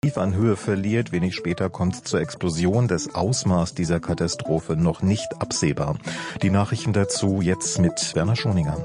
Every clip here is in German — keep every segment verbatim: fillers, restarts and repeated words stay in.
an Höhe verliert. Wenig später kommt es zur Explosion. Das Ausmaß dieser Katastrophe noch nicht absehbar. Die Nachrichten dazu jetzt mit Werner Schoninger.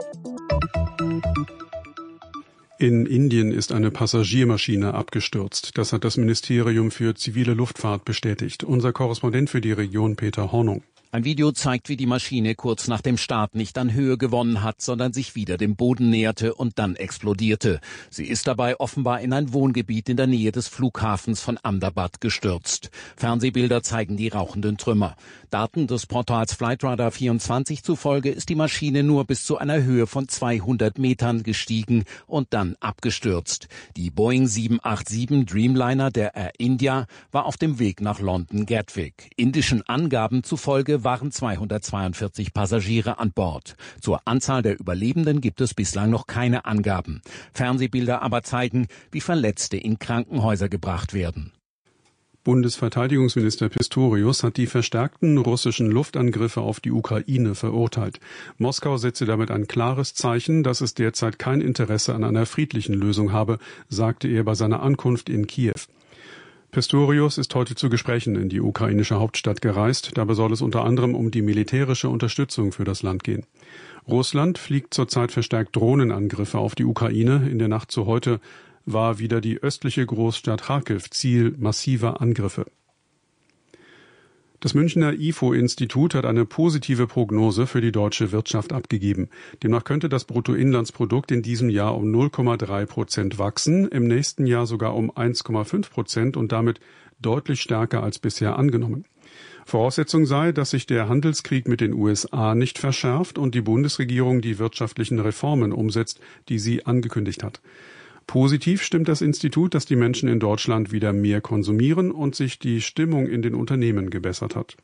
In Indien ist eine Passagiermaschine abgestürzt. Das hat das Ministerium für zivile Luftfahrt bestätigt. Unser Korrespondent für die Region Peter Hornung. Ein Video zeigt, wie die Maschine kurz nach dem Start nicht an Höhe gewonnen hat, sondern sich wieder dem Boden näherte und dann explodierte. Sie ist dabei offenbar in ein Wohngebiet in der Nähe des Flughafens von Ahmedabad gestürzt. Fernsehbilder zeigen die rauchenden Trümmer. Daten des Portals Flightradar vierundzwanzig zufolge ist die Maschine nur bis zu einer Höhe von zweihundert Metern gestiegen und dann abgestürzt. Die Boeing sieben acht sieben Dreamliner der Air India war auf dem Weg nach London Gatwick. Indischen Angaben zufolge waren zweihundertzweiundvierzig Passagiere an Bord. Zur Anzahl der Überlebenden gibt es bislang noch keine Angaben. Fernsehbilder aber zeigen, wie Verletzte in Krankenhäuser gebracht werden. Bundesverteidigungsminister Pistorius hat die verstärkten russischen Luftangriffe auf die Ukraine verurteilt. Moskau setze damit ein klares Zeichen, dass es derzeit kein Interesse an einer friedlichen Lösung habe, sagte er bei seiner Ankunft in Kiew. Pistorius ist heute zu Gesprächen in die ukrainische Hauptstadt gereist. Dabei soll es unter anderem um die militärische Unterstützung für das Land gehen. Russland fliegt zurzeit verstärkt Drohnenangriffe auf die Ukraine. In der Nacht zu heute war wieder die östliche Großstadt Charkiw Ziel massiver Angriffe. Das Münchner I F O-Institut hat eine positive Prognose für die deutsche Wirtschaft abgegeben. Demnach könnte das Bruttoinlandsprodukt in diesem Jahr um null Komma drei Prozent wachsen, im nächsten Jahr sogar um eins Komma fünf Prozent und damit deutlich stärker als bisher angenommen. Voraussetzung sei, dass sich der Handelskrieg mit den U S A nicht verschärft und die Bundesregierung die wirtschaftlichen Reformen umsetzt, die sie angekündigt hat. Positiv stimmt das Institut, dass die Menschen in Deutschland wieder mehr konsumieren und sich die Stimmung in den Unternehmen gebessert hat.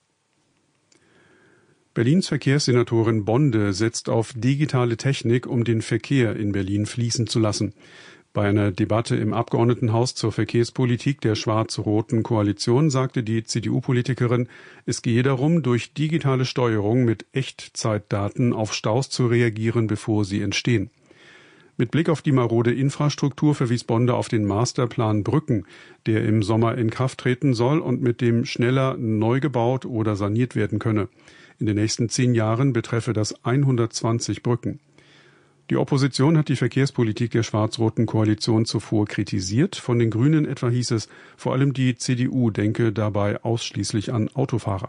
Berlins Verkehrssenatorin Bonde setzt auf digitale Technik, um den Verkehr in Berlin fließen zu lassen. Bei einer Debatte im Abgeordnetenhaus zur Verkehrspolitik der schwarz-roten Koalition sagte die C D U-Politikerin, es gehe darum, durch digitale Steuerung mit Echtzeitdaten auf Staus zu reagieren, bevor sie entstehen. Mit Blick auf die marode Infrastruktur verwies Bonde auf den Masterplan Brücken, der im Sommer in Kraft treten soll und mit dem schneller neu gebaut oder saniert werden könne. In den nächsten zehn Jahren betreffe das hundertzwanzig Brücken. Die Opposition hat die Verkehrspolitik der schwarz-roten Koalition zuvor kritisiert. Von den Grünen etwa hieß es, vor allem die C D U denke dabei ausschließlich an Autofahrer.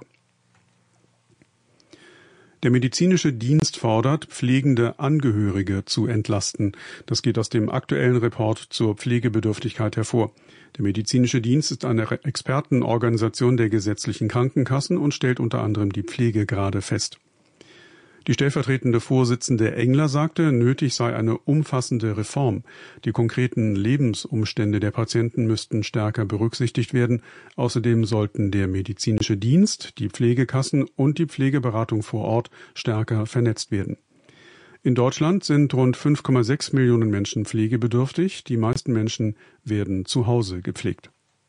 Der medizinische Dienst fordert, pflegende Angehörige zu entlasten. Das geht aus dem aktuellen Report zur Pflegebedürftigkeit hervor. Der medizinische Dienst ist eine Expertenorganisation der gesetzlichen Krankenkassen und stellt unter anderem die Pflegegrade fest. Die stellvertretende Vorsitzende Engler sagte, nötig sei eine umfassende Reform. Die konkreten Lebensumstände der Patienten müssten stärker berücksichtigt werden. Außerdem sollten der medizinische Dienst, die Pflegekassen und die Pflegeberatung vor Ort stärker vernetzt werden. In Deutschland sind rund fünf Komma sechs Millionen Menschen pflegebedürftig. Die meisten Menschen werden zu Hause gepflegt.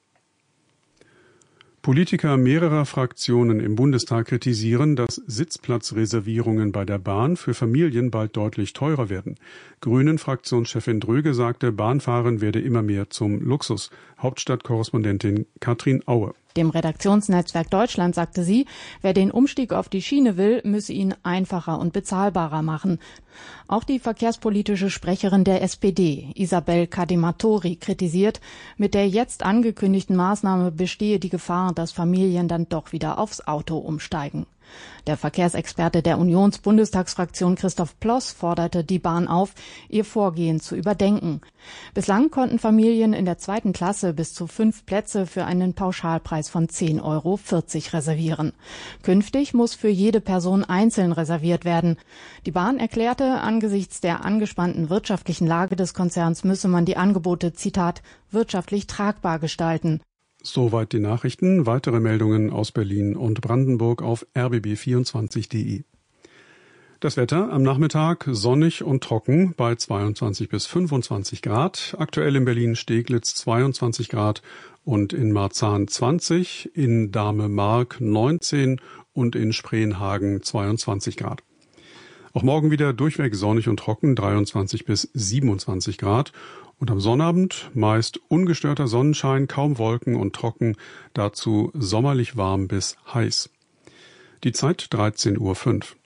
Politiker mehrerer Fraktionen im Bundestag kritisieren, dass Sitzplatzreservierungen bei der Bahn für Familien bald deutlich teurer werden. Grünen-Fraktionschefin Dröge sagte, Bahnfahren werde immer mehr zum Luxus. Hauptstadtkorrespondentin Katrin Aue. Dem Redaktionsnetzwerk Deutschland sagte sie, wer den Umstieg auf die Schiene will, müsse ihn einfacher und bezahlbarer machen. Auch die verkehrspolitische Sprecherin der S P D, Isabel Cadematori, kritisiert, mit der jetzt angekündigten Maßnahme bestehe die Gefahr, dass Familien dann doch wieder aufs Auto umsteigen. Der Verkehrsexperte der Unionsbundestagsfraktion Christoph Ploss forderte die Bahn auf, ihr Vorgehen zu überdenken. Bislang konnten Familien in der zweiten Klasse bis zu fünf Plätze für einen Pauschalpreis von zehn Euro vierzig reservieren. Künftig muss für jede Person einzeln reserviert werden. Die Bahn erklärte, angesichts der angespannten wirtschaftlichen Lage des Konzerns müsse man die Angebote, Zitat, wirtschaftlich tragbar gestalten. Soweit die Nachrichten. Weitere Meldungen aus Berlin und Brandenburg auf r b b vierundzwanzig punkt de. Das Wetter am Nachmittag sonnig und trocken bei zweiundzwanzig bis fünfundzwanzig Grad. Aktuell in Berlin-Steglitz zweiundzwanzig Grad und in Marzahn zwanzig, in Dahme-Mark neunzehn und in Spreenhagen zweiundzwanzig Grad. Auch morgen wieder durchweg sonnig und trocken, dreiundzwanzig bis siebenundzwanzig Grad. Und am Sonnabend meist ungestörter Sonnenschein, kaum Wolken und trocken, dazu sommerlich warm bis heiß. Die Zeit dreizehn Uhr fünf.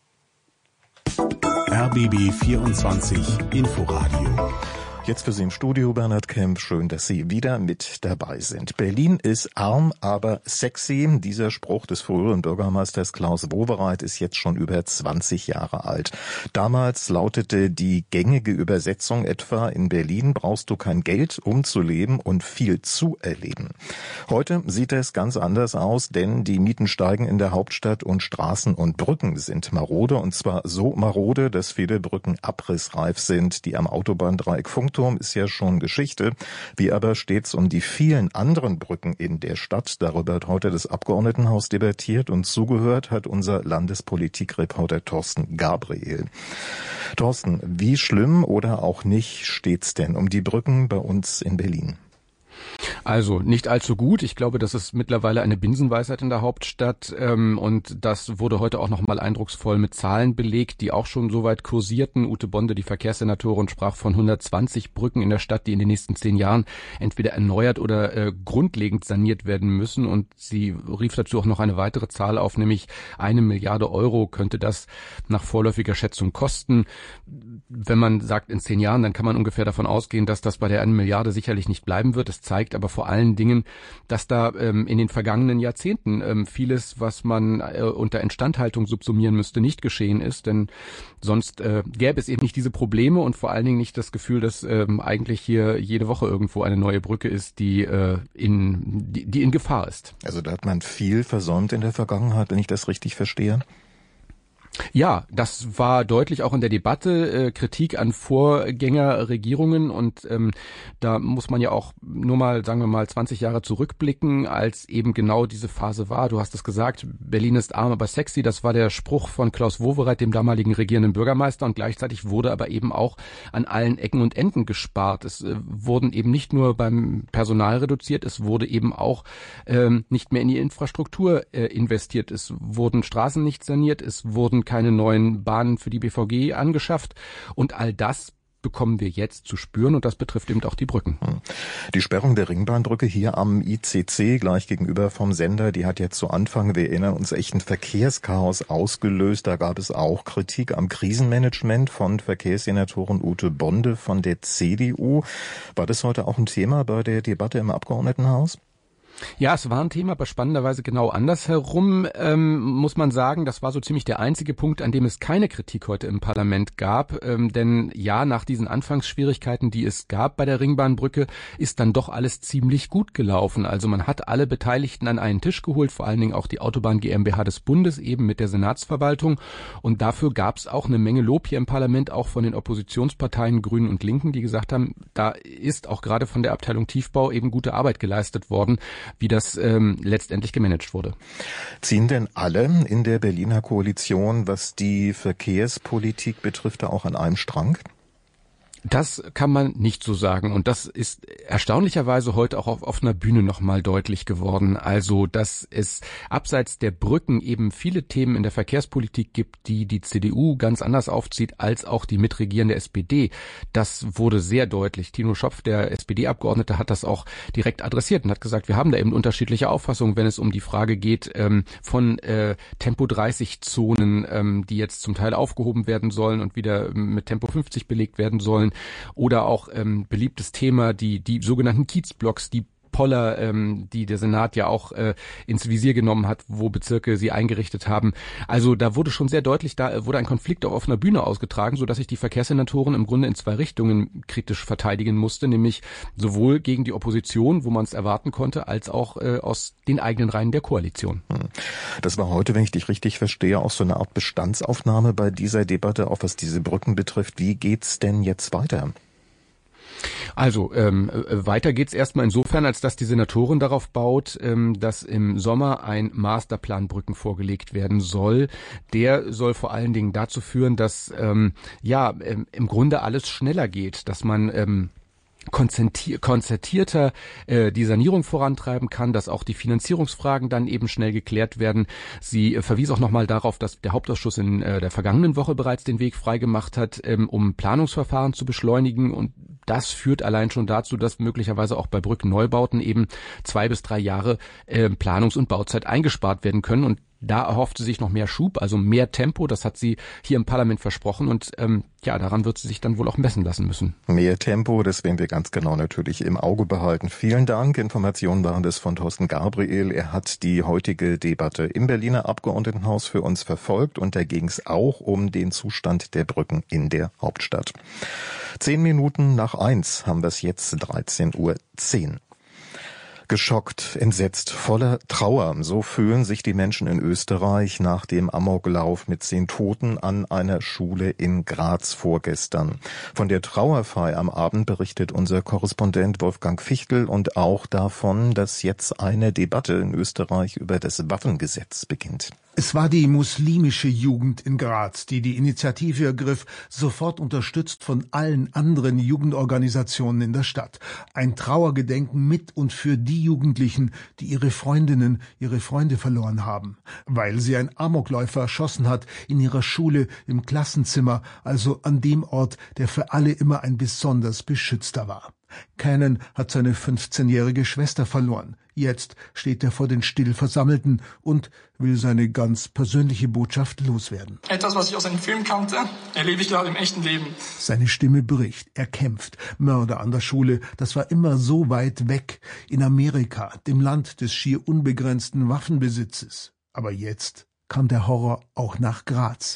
R B B vierundzwanzig Inforadio. Jetzt für Sie im Studio Bernhard Kemp. Schön, dass Sie wieder mit dabei sind. Berlin ist arm, aber sexy. Dieser Spruch des früheren Bürgermeisters Klaus Wowereit ist jetzt schon über zwanzig Jahre alt. Damals lautete die gängige Übersetzung etwa: In Berlin brauchst du kein Geld, um zu leben und viel zu erleben. Heute sieht es ganz anders aus, denn die Mieten steigen in der Hauptstadt und Straßen und Brücken sind marode. Und zwar so marode, dass viele Brücken abrissreif sind. Die am Autobahndreieck Funkturm ist ja schon Geschichte. Wie aber steht's um die vielen anderen Brücken in der Stadt? Darüber hat heute das Abgeordnetenhaus debattiert und zugehört hat unser Landespolitikreporter Thorsten Gabriel. Thorsten, wie schlimm oder auch nicht steht's denn um die Brücken bei uns in Berlin? Also nicht allzu gut. Ich glaube, das ist mittlerweile eine Binsenweisheit in der Hauptstadt, ähm, und das wurde heute auch noch mal eindrucksvoll mit Zahlen belegt, die auch schon so weit kursierten. Ute Bonde, die Verkehrssenatorin, sprach von hundertzwanzig Brücken in der Stadt, die in den nächsten zehn Jahren entweder erneuert oder äh, grundlegend saniert werden müssen, und sie rief dazu auch noch eine weitere Zahl auf, nämlich eine Milliarde Euro könnte das nach vorläufiger Schätzung kosten. Wenn man sagt in zehn Jahren, dann kann man ungefähr davon ausgehen, dass das bei der einen Milliarde sicherlich nicht bleiben wird. Es zeigt aber vor allen Dingen, dass da ähm, in den vergangenen Jahrzehnten ähm, vieles, was man äh, unter Instandhaltung subsumieren müsste, nicht geschehen ist. Denn sonst äh, gäbe es eben nicht diese Probleme und vor allen Dingen nicht das Gefühl, dass ähm, eigentlich hier jede Woche irgendwo eine neue Brücke ist, die, äh, in, die, die in Gefahr ist. Also da hat man viel versäumt in der Vergangenheit, wenn ich das richtig verstehe. Ja, das war deutlich auch in der Debatte, äh, Kritik an Vorgängerregierungen, und ähm, da muss man ja auch nur mal, sagen wir mal, zwanzig Jahre zurückblicken, als eben genau diese Phase war. Du hast es gesagt, Berlin ist arm, aber sexy, das war der Spruch von Klaus Wowereit, dem damaligen regierenden Bürgermeister, und gleichzeitig wurde aber eben auch an allen Ecken und Enden gespart. Es äh, wurden eben nicht nur beim Personal reduziert, es wurde eben auch ähm, nicht mehr in die Infrastruktur äh, investiert, es wurden Straßen nicht saniert, es wurden keine neuen Bahnen für die B V G angeschafft, und all das bekommen wir jetzt zu spüren, und das betrifft eben auch die Brücken. Die Sperrung der Ringbahnbrücke hier am I C C gleich gegenüber vom Sender, die hat ja zu Anfang, wir erinnern uns, echt ein Verkehrschaos ausgelöst. Da gab es auch Kritik am Krisenmanagement von Verkehrssenatorin Ute Bonde von der C D U. War das heute auch ein Thema bei der Debatte im Abgeordnetenhaus? Ja, es war ein Thema, aber spannenderweise genau andersherum, ähm, muss man sagen. Das war so ziemlich der einzige Punkt, an dem es keine Kritik heute im Parlament gab. Ähm, denn ja, nach diesen Anfangsschwierigkeiten, die es gab bei der Ringbahnbrücke, ist dann doch alles ziemlich gut gelaufen. Also man hat alle Beteiligten an einen Tisch geholt, vor allen Dingen auch die Autobahn GmbH des Bundes, eben mit der Senatsverwaltung. Und dafür gab es auch eine Menge Lob hier im Parlament, auch von den Oppositionsparteien Grünen und Linken, die gesagt haben, da ist auch gerade von der Abteilung Tiefbau eben gute Arbeit geleistet worden, wie das ähm, letztendlich gemanagt wurde. Ziehen denn alle in der Berliner Koalition, was die Verkehrspolitik betrifft, da auch an einem Strang? Das kann man nicht so sagen, und das ist erstaunlicherweise heute auch auf offener Bühne nochmal deutlich geworden. Also, dass es abseits der Brücken eben viele Themen in der Verkehrspolitik gibt, die die C D U ganz anders aufzieht als auch die mitregierende S P D. Das wurde sehr deutlich. Tino Schopf, der S P D-Abgeordnete, hat das auch direkt adressiert und hat gesagt, wir haben da eben unterschiedliche Auffassungen, wenn es um die Frage geht ähm, von äh, Tempo dreißig Zonen, ähm, die jetzt zum Teil aufgehoben werden sollen und wieder mit Tempo fünfzig belegt werden sollen. Oder auch ähm, beliebtes Thema, die die sogenannten Kiezblocks, die Poller, ähm, die der Senat ja auch äh, ins Visier genommen hat, wo Bezirke sie eingerichtet haben. Also da wurde schon sehr deutlich, da wurde ein Konflikt auf offener Bühne ausgetragen, sodass sich die Verkehrssenatorin im Grunde in zwei Richtungen kritisch verteidigen musste, nämlich sowohl gegen die Opposition, wo man es erwarten konnte, als auch äh, aus den eigenen Reihen der Koalition. Das war heute, wenn ich dich richtig verstehe, auch so eine Art Bestandsaufnahme bei dieser Debatte, auch was diese Brücken betrifft. Wie geht's denn jetzt weiter? Also ähm, weiter geht's erstmal insofern, als dass die Senatorin darauf baut, ähm, dass im Sommer ein Masterplan Brücken vorgelegt werden soll. Der soll vor allen Dingen dazu führen, dass ähm, ja ähm, im Grunde alles schneller geht, dass man ähm, konzertierter äh, die Sanierung vorantreiben kann, dass auch die Finanzierungsfragen dann eben schnell geklärt werden. Sie äh, verwies auch nochmal darauf, dass der Hauptausschuss in äh, der vergangenen Woche bereits den Weg freigemacht hat, ähm, um Planungsverfahren zu beschleunigen, und das führt allein schon dazu, dass möglicherweise auch bei Brückenneubauten eben zwei bis drei Jahre äh, Planungs- und Bauzeit eingespart werden können, und da erhofft sie sich noch mehr Schub, also mehr Tempo. Das hat sie hier im Parlament versprochen, und ähm, ja, daran wird sie sich dann wohl auch messen lassen müssen. Mehr Tempo, das werden wir ganz genau natürlich im Auge behalten. Vielen Dank. Informationen waren das von Thorsten Gabriel. Er hat die heutige Debatte im Berliner Abgeordnetenhaus für uns verfolgt, und da ging es auch um den Zustand der Brücken in der Hauptstadt. Zehn Minuten nach eins haben wir es jetzt, dreizehn Uhr zehn. Geschockt, entsetzt, voller Trauer. So fühlen sich die Menschen in Österreich nach dem Amoklauf mit zehn Toten an einer Schule in Graz vorgestern. Von der Trauerfeier am Abend berichtet unser Korrespondent Wolfgang Fichtel, und auch davon, dass jetzt eine Debatte in Österreich über das Waffengesetz beginnt. Es war die muslimische Jugend in Graz, die die Initiative ergriff, sofort unterstützt von allen anderen Jugendorganisationen in der Stadt. Ein Trauergedenken mit und für die Jugendlichen, die ihre Freundinnen, ihre Freunde verloren haben, weil sie ein Amokläufer erschossen hat in ihrer Schule, im Klassenzimmer, also an dem Ort, der für alle immer ein besonders beschützter war. Keinen hat seine fünfzehnjährige Schwester verloren. Jetzt steht er vor den still Versammelten und will seine ganz persönliche Botschaft loswerden. Etwas, was ich aus einem Film kannte, erlebe ich gerade im echten Leben. Seine Stimme bricht, er kämpft. Mörder an der Schule, das war immer so weit weg. In Amerika, dem Land des schier unbegrenzten Waffenbesitzes. Aber jetzt kam der Horror auch nach Graz.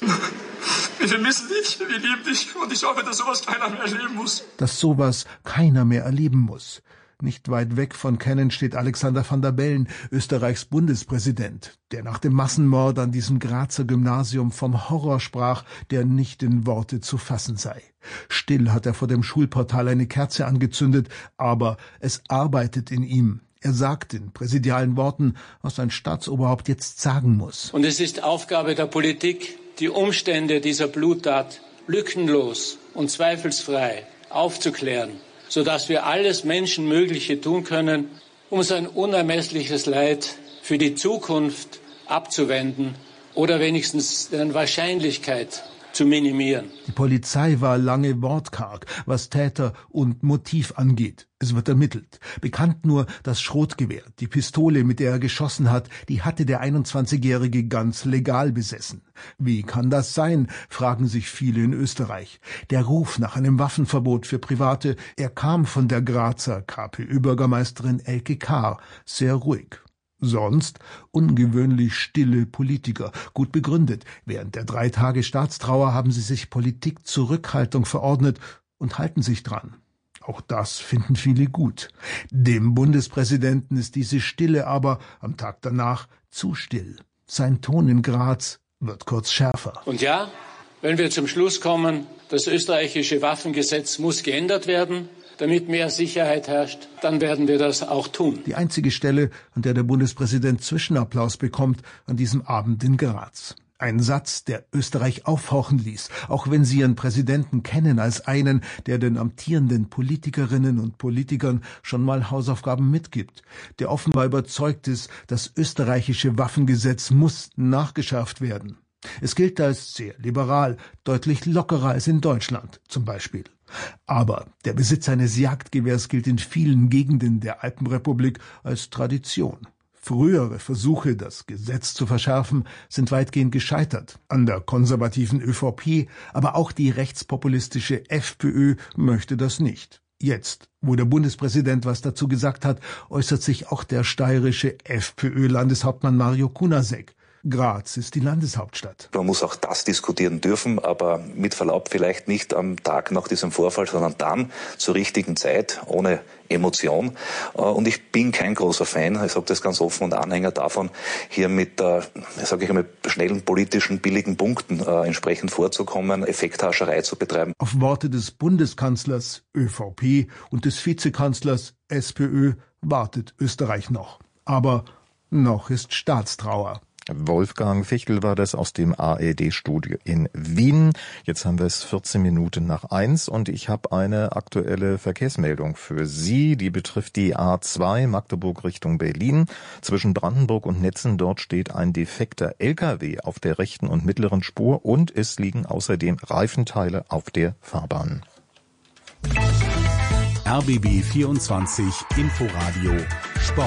Wir vermissen dich, wir lieben dich, und ich hoffe, dass sowas keiner mehr erleben muss. Dass sowas keiner mehr erleben muss. Nicht weit weg von Kennen steht Alexander van der Bellen, Österreichs Bundespräsident, der nach dem Massenmord an diesem Grazer Gymnasium vom Horror sprach, der nicht in Worte zu fassen sei. Still hat er vor dem Schulportal eine Kerze angezündet, aber es arbeitet in ihm. Er sagt in präsidialen Worten, was ein Staatsoberhaupt jetzt sagen muss. Und es ist Aufgabe der Politik, die Umstände dieser Bluttat lückenlos und zweifelsfrei aufzuklären, sodass wir alles Menschenmögliche tun können, um sein unermessliches Leid für die Zukunft abzuwenden oder wenigstens deren Wahrscheinlichkeit zu minimieren. Die Polizei war lange wortkarg, was Täter und Motiv angeht. Es wird ermittelt. Bekannt nur das Schrotgewehr, die Pistole, mit der er geschossen hat, die hatte der einundzwanzigjährige ganz legal besessen. Wie kann das sein, fragen sich viele in Österreich. Der Ruf nach einem Waffenverbot für Private, er kam von der Grazer KPÖ-Bürgermeisterin Elke Kahr, sehr ruhig. Sonst ungewöhnlich stille Politiker, gut begründet. Während der drei Tage Staatstrauer haben sie sich Politik-Zurückhaltung verordnet und halten sich dran. Auch das finden viele gut. Dem Bundespräsidenten ist diese Stille aber am Tag danach zu still. Sein Ton in Graz wird kurz schärfer. Und ja, wenn wir zum Schluss kommen, das österreichische Waffengesetz muss geändert werden, damit mehr Sicherheit herrscht, dann werden wir das auch tun. Die einzige Stelle, an der der Bundespräsident Zwischenapplaus bekommt, an diesem Abend in Graz. Ein Satz, der Österreich aufhorchen ließ, auch wenn sie ihren Präsidenten kennen als einen, der den amtierenden Politikerinnen und Politikern schon mal Hausaufgaben mitgibt, der offenbar überzeugt ist, das österreichische Waffengesetz muss nachgeschärft werden. Es gilt als sehr liberal, deutlich lockerer als in Deutschland zum Beispiel. Aber der Besitz eines Jagdgewehrs gilt in vielen Gegenden der Alpenrepublik als Tradition. Frühere Versuche, das Gesetz zu verschärfen, sind weitgehend gescheitert. An der konservativen ÖVP, aber auch die rechtspopulistische FPÖ möchte das nicht. Jetzt, wo der Bundespräsident was dazu gesagt hat, äußert sich auch der steirische FPÖ-Landeshauptmann Mario Kunasek. Graz ist die Landeshauptstadt. Man muss auch das diskutieren dürfen, aber mit Verlaub vielleicht nicht am Tag nach diesem Vorfall, sondern dann zur richtigen Zeit, ohne Emotion. Und ich bin kein großer Fan, ich sage das ganz offen, und Anhänger davon, hier mit, äh, sage ich einmal, schnellen politischen, billigen Punkten äh, entsprechend vorzukommen, Effekthascherei zu betreiben. Auf Worte des Bundeskanzlers ÖVP und des Vizekanzlers SPÖ wartet Österreich noch. Aber noch ist Staatstrauer. Wolfgang Fichtel war das aus dem A R D-Studio in Wien. Jetzt haben wir es vierzehn Minuten nach eins und ich habe eine aktuelle Verkehrsmeldung für Sie. Die betrifft die A zwei Magdeburg Richtung Berlin. Zwischen Brandenburg und Netzen dort steht ein defekter L K W auf der rechten und mittleren Spur und es liegen außerdem Reifenteile auf der Fahrbahn. R B B vierundzwanzig Inforadio Sport.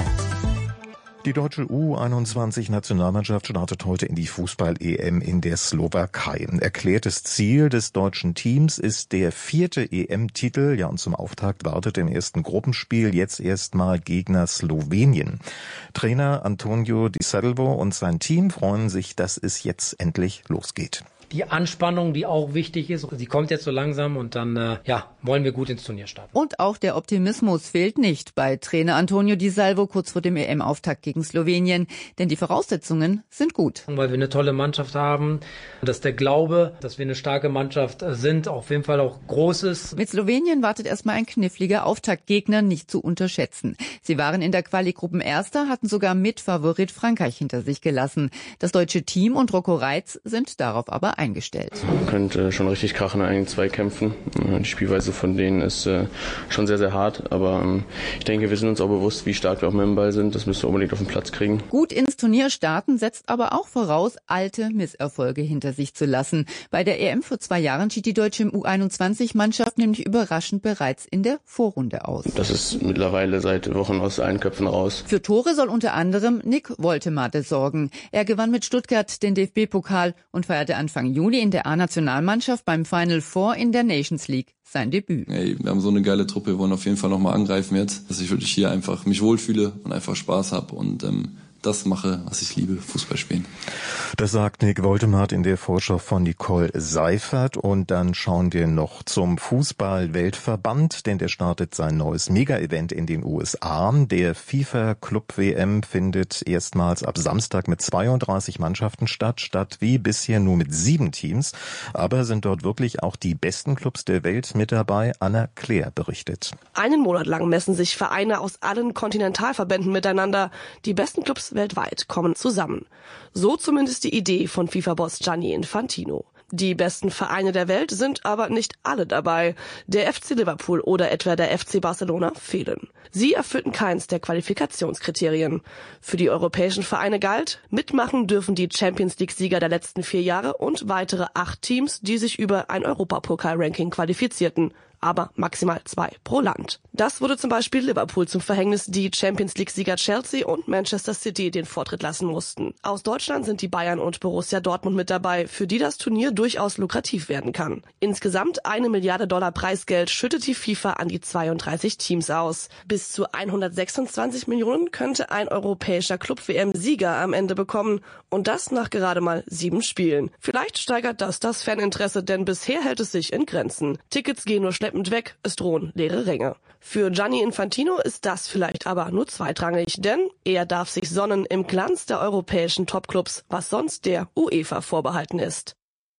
Die deutsche U einundzwanzig-Nationalmannschaft startet heute in die Fußball-E M in der Slowakei. Erklärtes Ziel des deutschen Teams ist der vierte E M-Titel. Ja, und zum Auftakt wartet im ersten Gruppenspiel jetzt erstmal Gegner Slowenien. Trainer Antonio Di Salvo und sein Team freuen sich, dass es jetzt endlich losgeht. Die Anspannung, die auch wichtig ist, die kommt jetzt so langsam und dann äh, ja, wollen wir gut ins Turnier starten. Und auch der Optimismus fehlt nicht bei Trainer Antonio Di Salvo kurz vor dem E M-Auftakt gegen Slowenien, denn die Voraussetzungen sind gut. Weil wir eine tolle Mannschaft haben, dass der Glaube, dass wir eine starke Mannschaft sind, auf jeden Fall auch groß ist. Mit Slowenien wartet erstmal ein kniffliger Auftaktgegner, nicht zu unterschätzen. Sie waren in der Quali-Gruppenerster, hatten sogar Mitfavorit Frankreich hinter sich gelassen. Das deutsche Team und Rocco Reitz sind darauf aber eingestellt. Man könnte schon richtig krachen in einigen Zweikämpfen. Die Spielweise von denen ist schon sehr, sehr hart, aber ich denke, wir sind uns auch bewusst, wie stark wir auch mit dem Ball sind. Das müssen wir unbedingt auf den Platz kriegen. Gut ins Turnier starten setzt aber auch voraus, alte Misserfolge hinter sich zu lassen. Bei der E M vor zwei Jahren schied die deutsche U einundzwanzig-Mannschaft nämlich überraschend bereits in der Vorrunde aus. Das ist mittlerweile seit Wochen aus allen Köpfen raus. Für Tore soll unter anderem Nick Woltemade sorgen. Er gewann mit Stuttgart den D F B-Pokal und feierte Anfang Juli in der A-Nationalmannschaft beim Final Four in der Nations League sein Debüt. Hey, wir haben so eine geile Truppe, wir wollen auf jeden Fall nochmal angreifen jetzt, dass ich wirklich hier einfach mich wohlfühle und einfach Spaß habe und ähm, das mache, was ich liebe, Fußball spielen. Das sagt Nick Woltemade in der Vorschau von Nicole Seifert. Und dann schauen wir noch zum Fußball-Weltverband, denn der startet sein neues Mega-Event in den U S A. Der FIFA-Club-W M findet erstmals ab Samstag mit zweiunddreißig Mannschaften statt, statt wie bisher nur mit sieben Teams. Aber sind dort wirklich auch die besten Clubs der Welt mit dabei? Anna Claire berichtet. Einen Monat lang messen sich Vereine aus allen Kontinentalverbänden miteinander. Die besten Clubs weltweit kommen zusammen. So zumindest die Idee von FIFA-Boss Gianni Infantino. Die besten Vereine der Welt sind aber nicht alle dabei. Der F C Liverpool oder etwa der F C Barcelona fehlen. Sie erfüllten keins der Qualifikationskriterien. Für die europäischen Vereine galt, mitmachen dürfen die Champions-League-Sieger der letzten vier Jahre und weitere acht Teams, die sich über ein Europapokal-Ranking qualifizierten. Aber maximal zwei pro Land. Das wurde zum Beispiel Liverpool zum Verhängnis, die Champions-League-Sieger Chelsea und Manchester City den Vortritt lassen mussten. Aus Deutschland sind die Bayern und Borussia Dortmund mit dabei, für die das Turnier durchaus lukrativ werden kann. Insgesamt eine Milliarde Dollar Preisgeld schüttet die FIFA an die zweiunddreißig Teams aus. Bis zu hundertsechsundzwanzig Millionen könnte ein europäischer Club-W M-Sieger am Ende bekommen und das nach gerade mal sieben Spielen. Vielleicht steigert das das Faninteresse, denn bisher hält es sich in Grenzen. Tickets gehen nur schleppend weg, es drohen leere Ränge. Für Gianni Infantino ist das vielleicht aber nur zweitrangig, denn er darf sich sonnen im Glanz der europäischen Topclubs, was sonst der UEFA vorbehalten ist.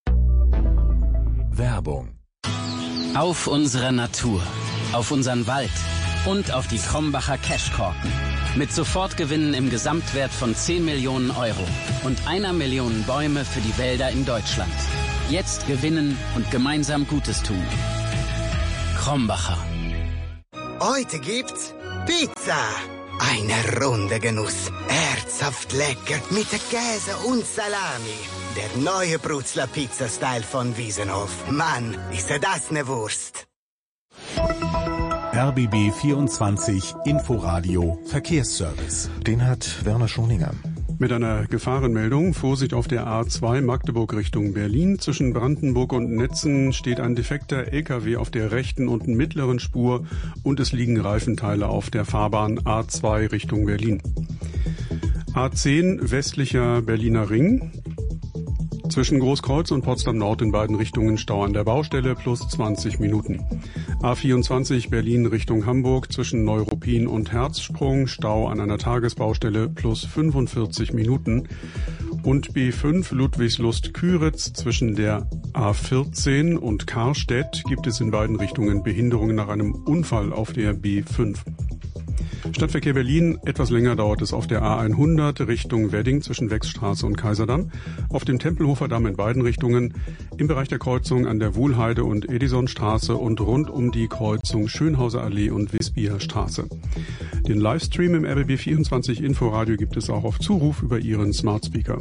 Werbung. Auf unsere Natur, auf unseren Wald und auf die Krombacher Cashkorken. Mit Sofortgewinnen im Gesamtwert von zehn Millionen Euro und einer Million Bäume für die Wälder in Deutschland. Jetzt gewinnen und gemeinsam Gutes tun. Krombacher. Heute gibt's Pizza. Eine runde Genuss. Herzhaft lecker mit Käse und Salami. Der neue Brutzler Pizza-Style von Wiesenhof. Mann, ist das eine Wurst. R B B vierundzwanzig Inforadio Verkehrsservice. Den hat Werner Schoninger. Mit einer Gefahrenmeldung. Vorsicht auf der A zwei Magdeburg Richtung Berlin. Zwischen Brandenburg und Netzen steht ein defekter L K W auf der rechten und mittleren Spur und es liegen Reifenteile auf der Fahrbahn A zwei Richtung Berlin. A zehn westlicher Berliner Ring. Zwischen Großkreuz und Potsdam Nord in beiden Richtungen Stau an der Baustelle plus zwanzig Minuten. A vierundzwanzig Berlin Richtung Hamburg zwischen Neuruppin und Herzsprung Stau an einer Tagesbaustelle plus fünfundvierzig Minuten. Und B fünf Ludwigslust-Küritz zwischen der A vierzehn und Karstedt gibt es in beiden Richtungen Behinderungen nach einem Unfall auf der B fünf. Stadtverkehr Berlin, etwas länger dauert es auf der A hundert Richtung Wedding zwischen Wechsstraße und Kaiserdamm, auf dem Tempelhofer Damm in beiden Richtungen, im Bereich der Kreuzung an der Wuhlheide und Edisonstraße und rund um die Kreuzung Schönhauser Allee und Wisbier Straße. Den Livestream im R B B vierundzwanzig Inforadio gibt es auch auf Zuruf über Ihren Smart Speaker.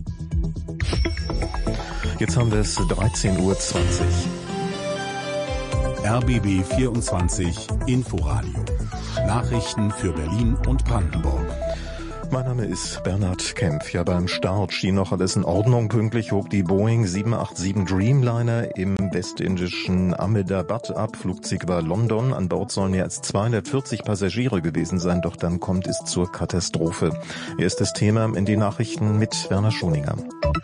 Jetzt haben wir es dreizehn Uhr zwanzig. R B B vierundzwanzig Inforadio. Nachrichten für Berlin und Brandenburg. Mein Name ist Bernhard Kempf. Ja, beim Start schien noch alles in Ordnung. Pünktlich hob die Boeing sieben acht sieben Dreamliner im westindischen Ahmedabad ab. Flugziel war London. An Bord sollen mehr als zweihundertvierzig Passagiere gewesen sein. Doch dann kommt es zur Katastrophe. Erstes Thema in die Nachrichten mit Werner Schoninger.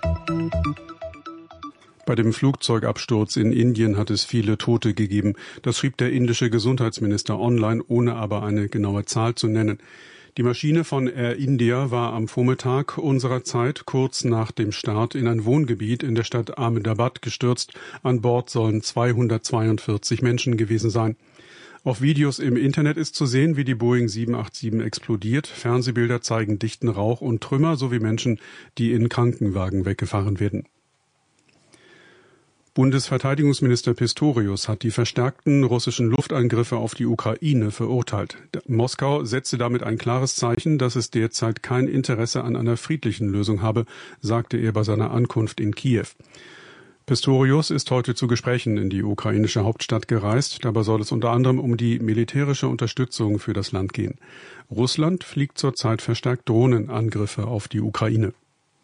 Bei dem Flugzeugabsturz in Indien hat es viele Tote gegeben. Das schrieb der indische Gesundheitsminister online, ohne aber eine genaue Zahl zu nennen. Die Maschine von Air India war am Vormittag unserer Zeit kurz nach dem Start in ein Wohngebiet in der Stadt Ahmedabad gestürzt. An Bord sollen zweihundertzweiundvierzig Menschen gewesen sein. Auf Videos im Internet ist zu sehen, wie die Boeing sieben acht sieben explodiert. Fernsehbilder zeigen dichten Rauch und Trümmer sowie Menschen, die in Krankenwagen weggefahren werden. Bundesverteidigungsminister Pistorius hat die verstärkten russischen Luftangriffe auf die Ukraine verurteilt. Moskau setzte damit ein klares Zeichen, dass es derzeit kein Interesse an einer friedlichen Lösung habe, sagte er bei seiner Ankunft in Kiew. Pistorius ist heute zu Gesprächen in die ukrainische Hauptstadt gereist. Dabei soll es unter anderem um die militärische Unterstützung für das Land gehen. Russland fliegt zurzeit verstärkt Drohnenangriffe auf die Ukraine.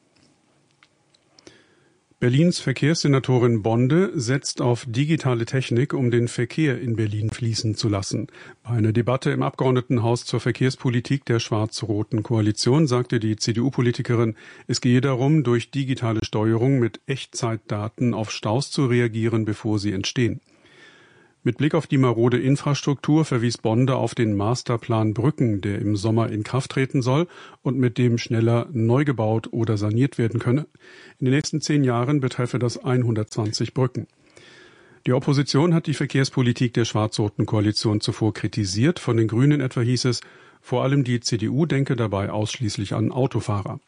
Berlins Verkehrssenatorin Bonde setzt auf digitale Technik, um den Verkehr in Berlin fließen zu lassen. Bei einer Debatte im Abgeordnetenhaus zur Verkehrspolitik der schwarz-roten Koalition sagte die C D U-Politikerin, es gehe darum, durch digitale Steuerung mit Echtzeitdaten auf Staus zu reagieren, bevor sie entstehen. Mit Blick auf die marode Infrastruktur verwies Bonde auf den Masterplan Brücken, der im Sommer in Kraft treten soll und mit dem schneller neu gebaut oder saniert werden könne. In den nächsten zehn Jahren betreffe das hundertzwanzig Brücken. Die Opposition hat die Verkehrspolitik der schwarz-roten Koalition zuvor kritisiert. Von den Grünen etwa hieß es, vor allem die C D U denke dabei ausschließlich an Autofahrer.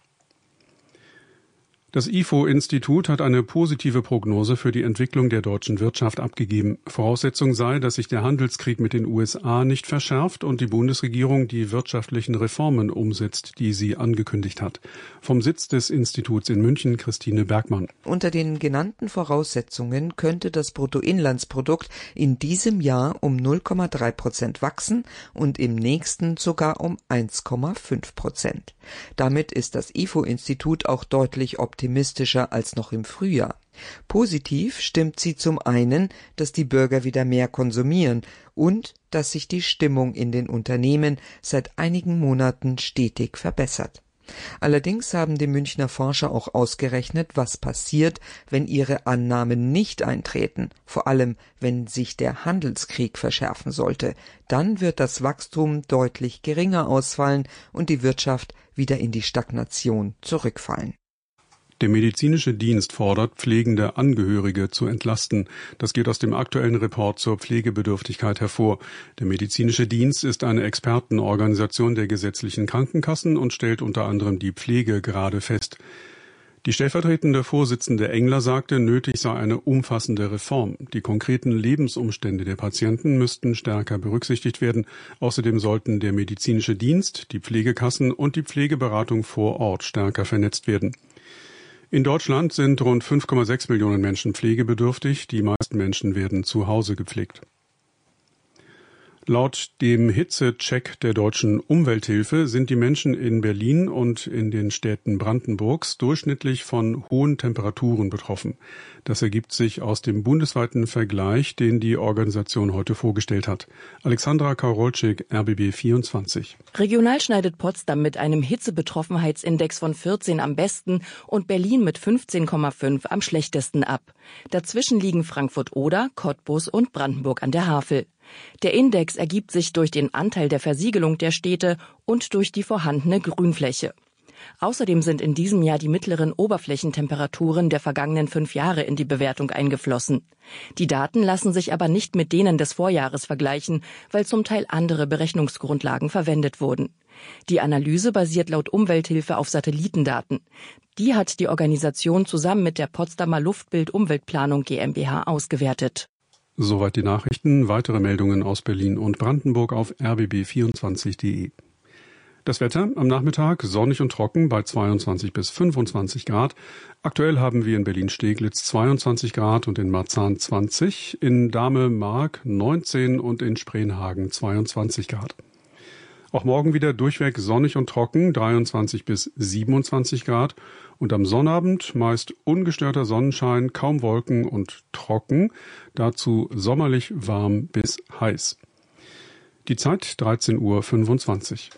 Das I F O-Institut hat eine positive Prognose für die Entwicklung der deutschen Wirtschaft abgegeben. Voraussetzung sei, dass sich der Handelskrieg mit den U S A nicht verschärft und die Bundesregierung die wirtschaftlichen Reformen umsetzt, die sie angekündigt hat. Vom Sitz des Instituts in München, Christine Bergmann. Unter den genannten Voraussetzungen könnte das Bruttoinlandsprodukt in diesem Jahr um null Komma drei Prozent wachsen und im nächsten sogar um eins Komma fünf Prozent. Damit ist das I F O-Institut auch deutlich optimistischer. optimistischer als noch im Frühjahr. Positiv stimmt sie zum einen, dass die Bürger wieder mehr konsumieren und dass sich die Stimmung in den Unternehmen seit einigen Monaten stetig verbessert. Allerdings haben die Münchner Forscher auch ausgerechnet, was passiert, wenn ihre Annahmen nicht eintreten, vor allem wenn sich der Handelskrieg verschärfen sollte. Dann wird das Wachstum deutlich geringer ausfallen und die Wirtschaft wieder in die Stagnation zurückfallen. Der medizinische Dienst fordert, pflegende Angehörige zu entlasten. Das geht aus dem aktuellen Report zur Pflegebedürftigkeit hervor. Der medizinische Dienst ist eine Expertenorganisation der gesetzlichen Krankenkassen und stellt unter anderem die Pflege gerade fest. Die stellvertretende Vorsitzende Engler sagte, nötig sei eine umfassende Reform. Die konkreten Lebensumstände der Patienten müssten stärker berücksichtigt werden. Außerdem sollten der medizinische Dienst, die Pflegekassen und die Pflegeberatung vor Ort stärker vernetzt werden. In Deutschland sind rund fünf Komma sechs Millionen Menschen pflegebedürftig. Die meisten Menschen werden zu Hause gepflegt. Laut dem Hitzecheck der Deutschen Umwelthilfe sind die Menschen in Berlin und in den Städten Brandenburgs durchschnittlich von hohen Temperaturen betroffen. Das ergibt sich aus dem bundesweiten Vergleich, den die Organisation heute vorgestellt hat. Alexandra Karolczyk, R B B vierundzwanzig. Regional schneidet Potsdam mit einem Hitzebetroffenheitsindex von vierzehn am besten und Berlin mit fünfzehn Komma fünf am schlechtesten ab. Dazwischen liegen Frankfurt-Oder, Cottbus und Brandenburg an der Havel. Der Index ergibt sich durch den Anteil der Versiegelung der Städte und durch die vorhandene Grünfläche. Außerdem sind in diesem Jahr die mittleren Oberflächentemperaturen der vergangenen fünf Jahre in die Bewertung eingeflossen. Die Daten lassen sich aber nicht mit denen des Vorjahres vergleichen, weil zum Teil andere Berechnungsgrundlagen verwendet wurden. Die Analyse basiert laut Umwelthilfe auf Satellitendaten. Die hat die Organisation zusammen mit der Potsdamer Luftbild-Umweltplanung GmbH ausgewertet. Soweit die Nachrichten. Weitere Meldungen aus Berlin und Brandenburg auf r b b vierundzwanzig punkt d e. Das Wetter am Nachmittag sonnig und trocken bei zweiundzwanzig bis fünfundzwanzig Grad. Aktuell haben wir in Berlin-Steglitz zweiundzwanzig Grad und in Marzahn zwanzig, in Dahme-Mark neunzehn und in Spreenhagen zweiundzwanzig Grad. Auch morgen wieder durchweg sonnig und trocken, dreiundzwanzig bis siebenundzwanzig Grad. Und am Sonnabend meist ungestörter Sonnenschein, kaum Wolken und trocken. Dazu sommerlich warm bis heiß. Die Zeit dreizehn Uhr fünfundzwanzig.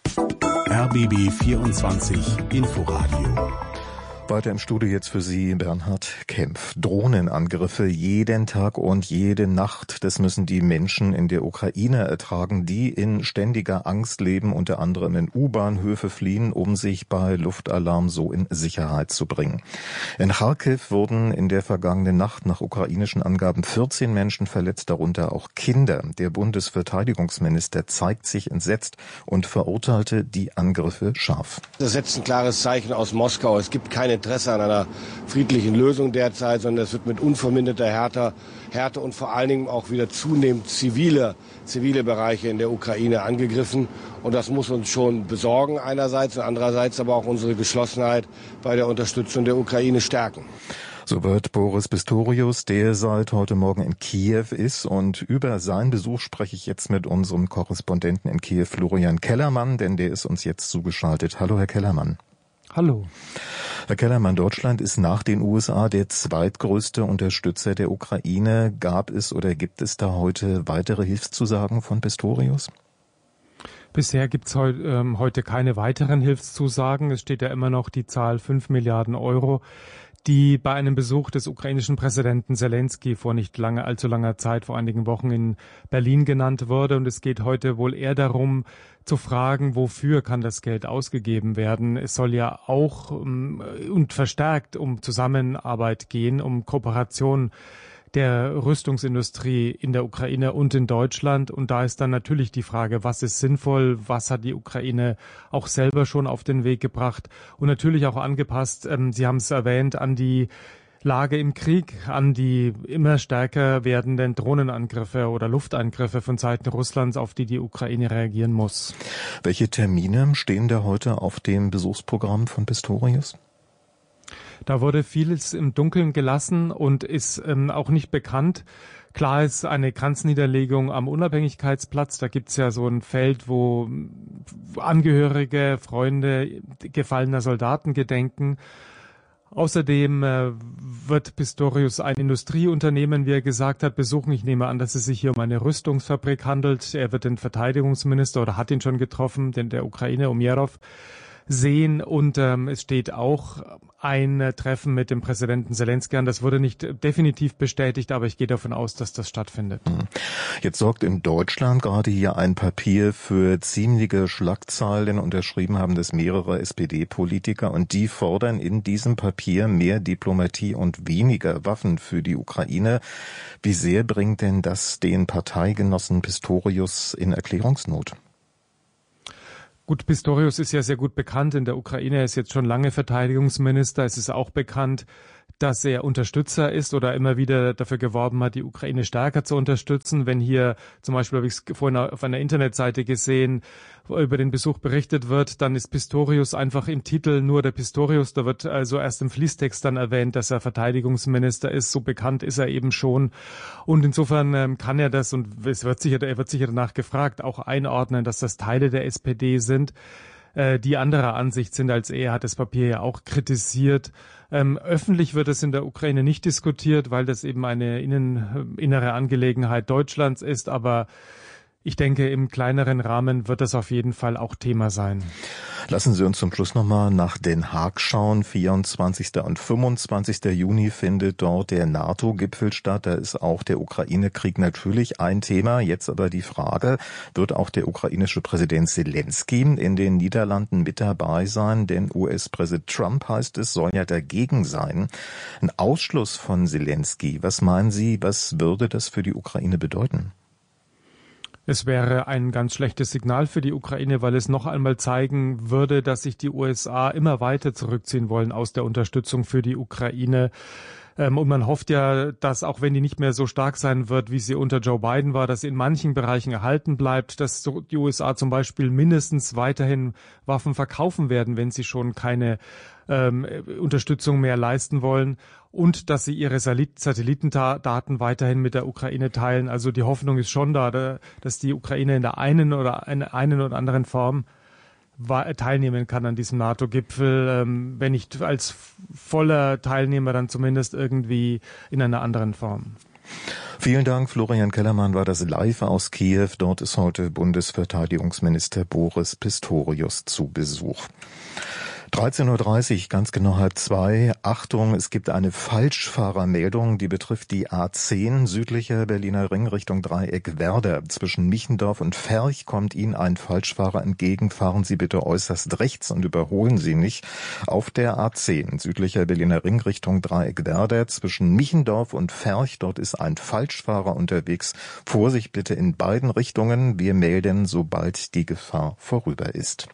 R B B vierundzwanzig Inforadio. Weiter im Studio jetzt für Sie Bernhard Kempf. Drohnenangriffe jeden Tag und jede Nacht, das müssen die Menschen in der Ukraine ertragen, die in ständiger Angst leben, unter anderem in U-Bahnhöfe fliehen, um sich bei Luftalarm so in Sicherheit zu bringen. In Charkiw wurden in der vergangenen Nacht nach ukrainischen Angaben vierzehn Menschen verletzt, darunter auch Kinder. Der Bundesverteidigungsminister zeigt sich entsetzt und verurteilte die Angriffe scharf. Das setzt ein klares Zeichen aus Moskau. Es gibt keine Interesse an einer friedlichen Lösung derzeit, sondern es wird mit unverminderter Härte, Härte und vor allen Dingen auch wieder zunehmend zivile, zivile Bereiche in der Ukraine angegriffen. Und das muss uns schon besorgen einerseits und andererseits aber auch unsere Geschlossenheit bei der Unterstützung der Ukraine stärken. So wird Boris Pistorius, der seit heute Morgen in Kiew ist. Und über seinen Besuch spreche ich jetzt mit unserem Korrespondenten in Kiew, Florian Kellermann, denn der ist uns jetzt zugeschaltet. Hallo, Herr Kellermann. Hallo. Herr Kellermann, Deutschland ist nach den U S A der zweitgrößte Unterstützer der Ukraine. Gab es oder gibt es da heute weitere Hilfszusagen von Pistorius? Bisher gibt es heu, ähm, heute keine weiteren Hilfszusagen. Es steht ja immer noch die Zahl fünf Milliarden Euro, die bei einem Besuch des ukrainischen Präsidenten Zelensky vor nicht lange, allzu langer Zeit, vor einigen Wochen in Berlin genannt wurde. Und es geht heute wohl eher darum, zu fragen, wofür kann das Geld ausgegeben werden. Es soll ja auch um, und verstärkt um Zusammenarbeit gehen, um Kooperation der Rüstungsindustrie in der Ukraine und in Deutschland. Und da ist dann natürlich die Frage, was ist sinnvoll, was hat die Ukraine auch selber schon auf den Weg gebracht und natürlich auch angepasst, ähm, Sie haben es erwähnt, an die Lage im Krieg, an die immer stärker werdenden Drohnenangriffe oder Luftangriffe von Seiten Russlands, auf die die Ukraine reagieren muss. Welche Termine stehen da heute auf dem Besuchsprogramm von Pistorius? Da wurde vieles im Dunkeln gelassen und ist ähm, auch nicht bekannt. Klar ist eine Kranzniederlegung am Unabhängigkeitsplatz. Da gibt's ja so ein Feld, wo Angehörige, Freunde gefallener Soldaten gedenken. Außerdem äh, wird Pistorius ein Industrieunternehmen, wie er gesagt hat, besuchen. Ich nehme an, dass es sich hier um eine Rüstungsfabrik handelt. Er wird den Verteidigungsminister oder hat ihn schon getroffen, den der Ukraine, Umjerov, sehen. Und ähm, es steht auch ein äh, Treffen mit dem Präsidenten Zelensky an. Das wurde nicht äh, definitiv bestätigt, aber ich gehe davon aus, dass das stattfindet. Jetzt sorgt in Deutschland gerade hier ein Papier für ziemliche Schlagzeilen. Unterschrieben haben das mehrere S P D-Politiker und die fordern in diesem Papier mehr Diplomatie und weniger Waffen für die Ukraine. Wie sehr bringt denn das den Parteigenossen Pistorius in Erklärungsnot? Gut, Pistorius ist ja sehr gut bekannt in der Ukraine. Er ist jetzt schon lange Verteidigungsminister. Es ist auch bekannt, dass er Unterstützer ist oder immer wieder dafür geworben hat, die Ukraine stärker zu unterstützen. Wenn hier zum Beispiel, habe ich es vorhin auf einer Internetseite gesehen, wo über den Besuch berichtet wird, dann ist Pistorius einfach im Titel nur der Pistorius. Da wird also erst im Fließtext dann erwähnt, dass er Verteidigungsminister ist. So bekannt ist er eben schon. Und insofern ähm, kann er das, und es wird sicher, er wird sicher danach gefragt, auch einordnen, dass das Teile der S P D sind, die anderer Ansicht sind als er, hat das Papier ja auch kritisiert. Ähm, öffentlich wird es in der Ukraine nicht diskutiert, weil das eben eine innen, innere Angelegenheit Deutschlands ist, aber Ich denke, im kleineren Rahmen wird das auf jeden Fall auch Thema sein. Lassen Sie uns zum Schluss nochmal nach Den Haag schauen. vierundzwanzigsten und fünfundzwanzigsten Juni findet dort der NATO-Gipfel statt. Da ist auch der Ukraine-Krieg natürlich ein Thema. Jetzt aber die Frage, wird auch der ukrainische Präsident Zelensky in den Niederlanden mit dabei sein? Denn U S-Präsident Trump, heißt es, soll ja dagegen sein. Ein Ausschluss von Zelensky, was meinen Sie, was würde das für die Ukraine bedeuten? Es wäre ein ganz schlechtes Signal für die Ukraine, weil es noch einmal zeigen würde, dass sich die U S A immer weiter zurückziehen wollen aus der Unterstützung für die Ukraine. Und man hofft ja, dass auch wenn die nicht mehr so stark sein wird, wie sie unter Joe Biden war, dass sie in manchen Bereichen erhalten bleibt, dass die U S A zum Beispiel mindestens weiterhin Waffen verkaufen werden, wenn sie schon keine ähm, Unterstützung mehr leisten wollen. Und dass sie ihre Satellitendaten weiterhin mit der Ukraine teilen. Also die Hoffnung ist schon da, dass die Ukraine in der einen oder einen oder anderen Form teilnehmen kann an diesem NATO-Gipfel, wenn nicht als voller Teilnehmer, dann zumindest irgendwie in einer anderen Form. Vielen Dank, Florian Kellermann war das live aus Kiew. Dort ist heute Bundesverteidigungsminister Boris Pistorius zu Besuch. dreizehn Uhr dreißig, ganz genau halb zwei. Achtung, es gibt eine Falschfahrermeldung, die betrifft die A zehn, südlicher Berliner Ring Richtung Dreieckwerder. Zwischen Michendorf und Ferch kommt Ihnen ein Falschfahrer entgegen. Fahren Sie bitte äußerst rechts und überholen Sie nicht. Auf der A zehn, südlicher Berliner Ring Richtung Dreieckwerder, zwischen Michendorf und Ferch, dort ist ein Falschfahrer unterwegs. Vorsicht bitte in beiden Richtungen. Wir melden, sobald die Gefahr vorüber ist.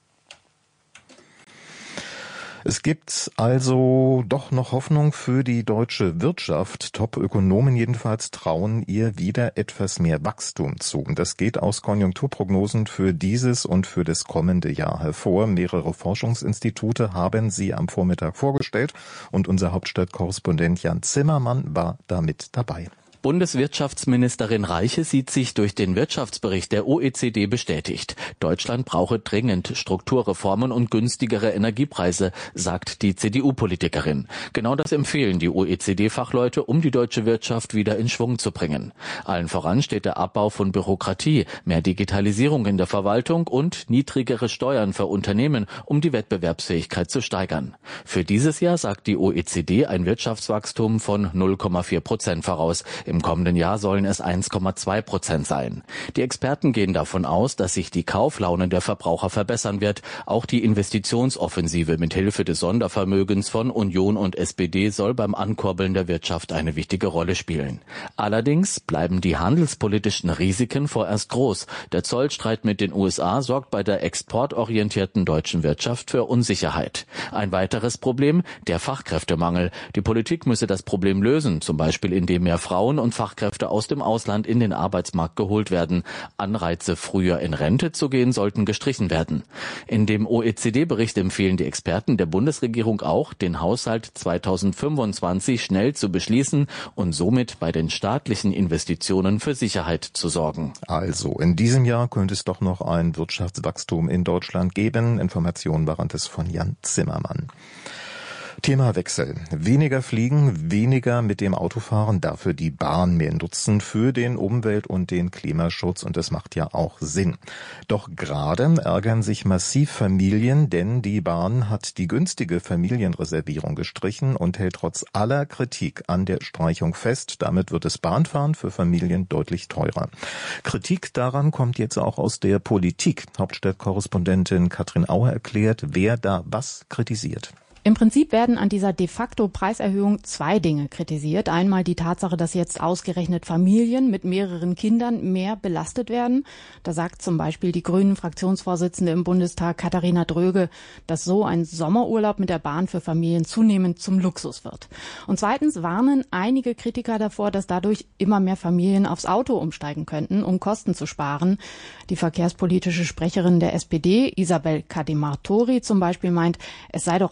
Es gibt also doch noch Hoffnung für die deutsche Wirtschaft. Top-Ökonomen jedenfalls trauen ihr wieder etwas mehr Wachstum zu. Das geht aus Konjunkturprognosen für dieses und für das kommende Jahr hervor. Mehrere Forschungsinstitute haben sie am Vormittag vorgestellt und unser Hauptstadtkorrespondent Jan Zimmermann war damit dabei. Bundeswirtschaftsministerin Reiche sieht sich durch den Wirtschaftsbericht der O E C D bestätigt. Deutschland brauche dringend Strukturreformen und günstigere Energiepreise, sagt die C D U-Politikerin. Genau das empfehlen die O E C D-Fachleute, um die deutsche Wirtschaft wieder in Schwung zu bringen. Allen voran steht der Abbau von Bürokratie, mehr Digitalisierung in der Verwaltung und niedrigere Steuern für Unternehmen, um die Wettbewerbsfähigkeit zu steigern. Für dieses Jahr sagt die O E C D ein Wirtschaftswachstum von null Komma vier Prozent voraus. Im kommenden Jahr sollen es eins Komma zwei Prozent sein. Die Experten gehen davon aus, dass sich die Kauflaune der Verbraucher verbessern wird. Auch die Investitionsoffensive mit Hilfe des Sondervermögens von Union und S P D soll beim Ankurbeln der Wirtschaft eine wichtige Rolle spielen. Allerdings bleiben die handelspolitischen Risiken vorerst groß. Der Zollstreit mit den U S A sorgt bei der exportorientierten deutschen Wirtschaft für Unsicherheit. Ein weiteres Problem, der Fachkräftemangel. Die Politik müsse das Problem lösen, zum Beispiel indem mehr Frauen und Fachkräfte aus dem Ausland in den Arbeitsmarkt geholt werden. Anreize, früher in Rente zu gehen, sollten gestrichen werden. In dem O E C D-Bericht empfehlen die Experten der Bundesregierung auch, den Haushalt zweitausendfünfundzwanzig schnell zu beschließen und somit bei den staatlichen Investitionen für Sicherheit zu sorgen. Also, in diesem Jahr könnte es doch noch ein Wirtschaftswachstum in Deutschland geben. Informationen waren das von Jan Zimmermann. Themawechsel. Weniger fliegen, weniger mit dem Auto fahren, dafür die Bahn mehr nutzen für den Umwelt- und den Klimaschutz. Und das macht ja auch Sinn. Doch gerade ärgern sich massiv Familien, denn die Bahn hat die günstige Familienreservierung gestrichen und hält trotz aller Kritik an der Streichung fest. Damit wird das Bahnfahren für Familien deutlich teurer. Kritik daran kommt jetzt auch aus der Politik. Hauptstadtkorrespondentin Katrin Auer erklärt, wer da was kritisiert. Im Prinzip werden an dieser de facto Preiserhöhung zwei Dinge kritisiert. Einmal die Tatsache, dass jetzt ausgerechnet Familien mit mehreren Kindern mehr belastet werden. Da sagt zum Beispiel die Grünen-Fraktionsvorsitzende im Bundestag Katharina Dröge, dass so ein Sommerurlaub mit der Bahn für Familien zunehmend zum Luxus wird. Und zweitens warnen einige Kritiker davor, dass dadurch immer mehr Familien aufs Auto umsteigen könnten, um Kosten zu sparen. Die verkehrspolitische Sprecherin der S P D, Isabel Cadimartori zum Beispiel, meint, es sei doch Aufgabe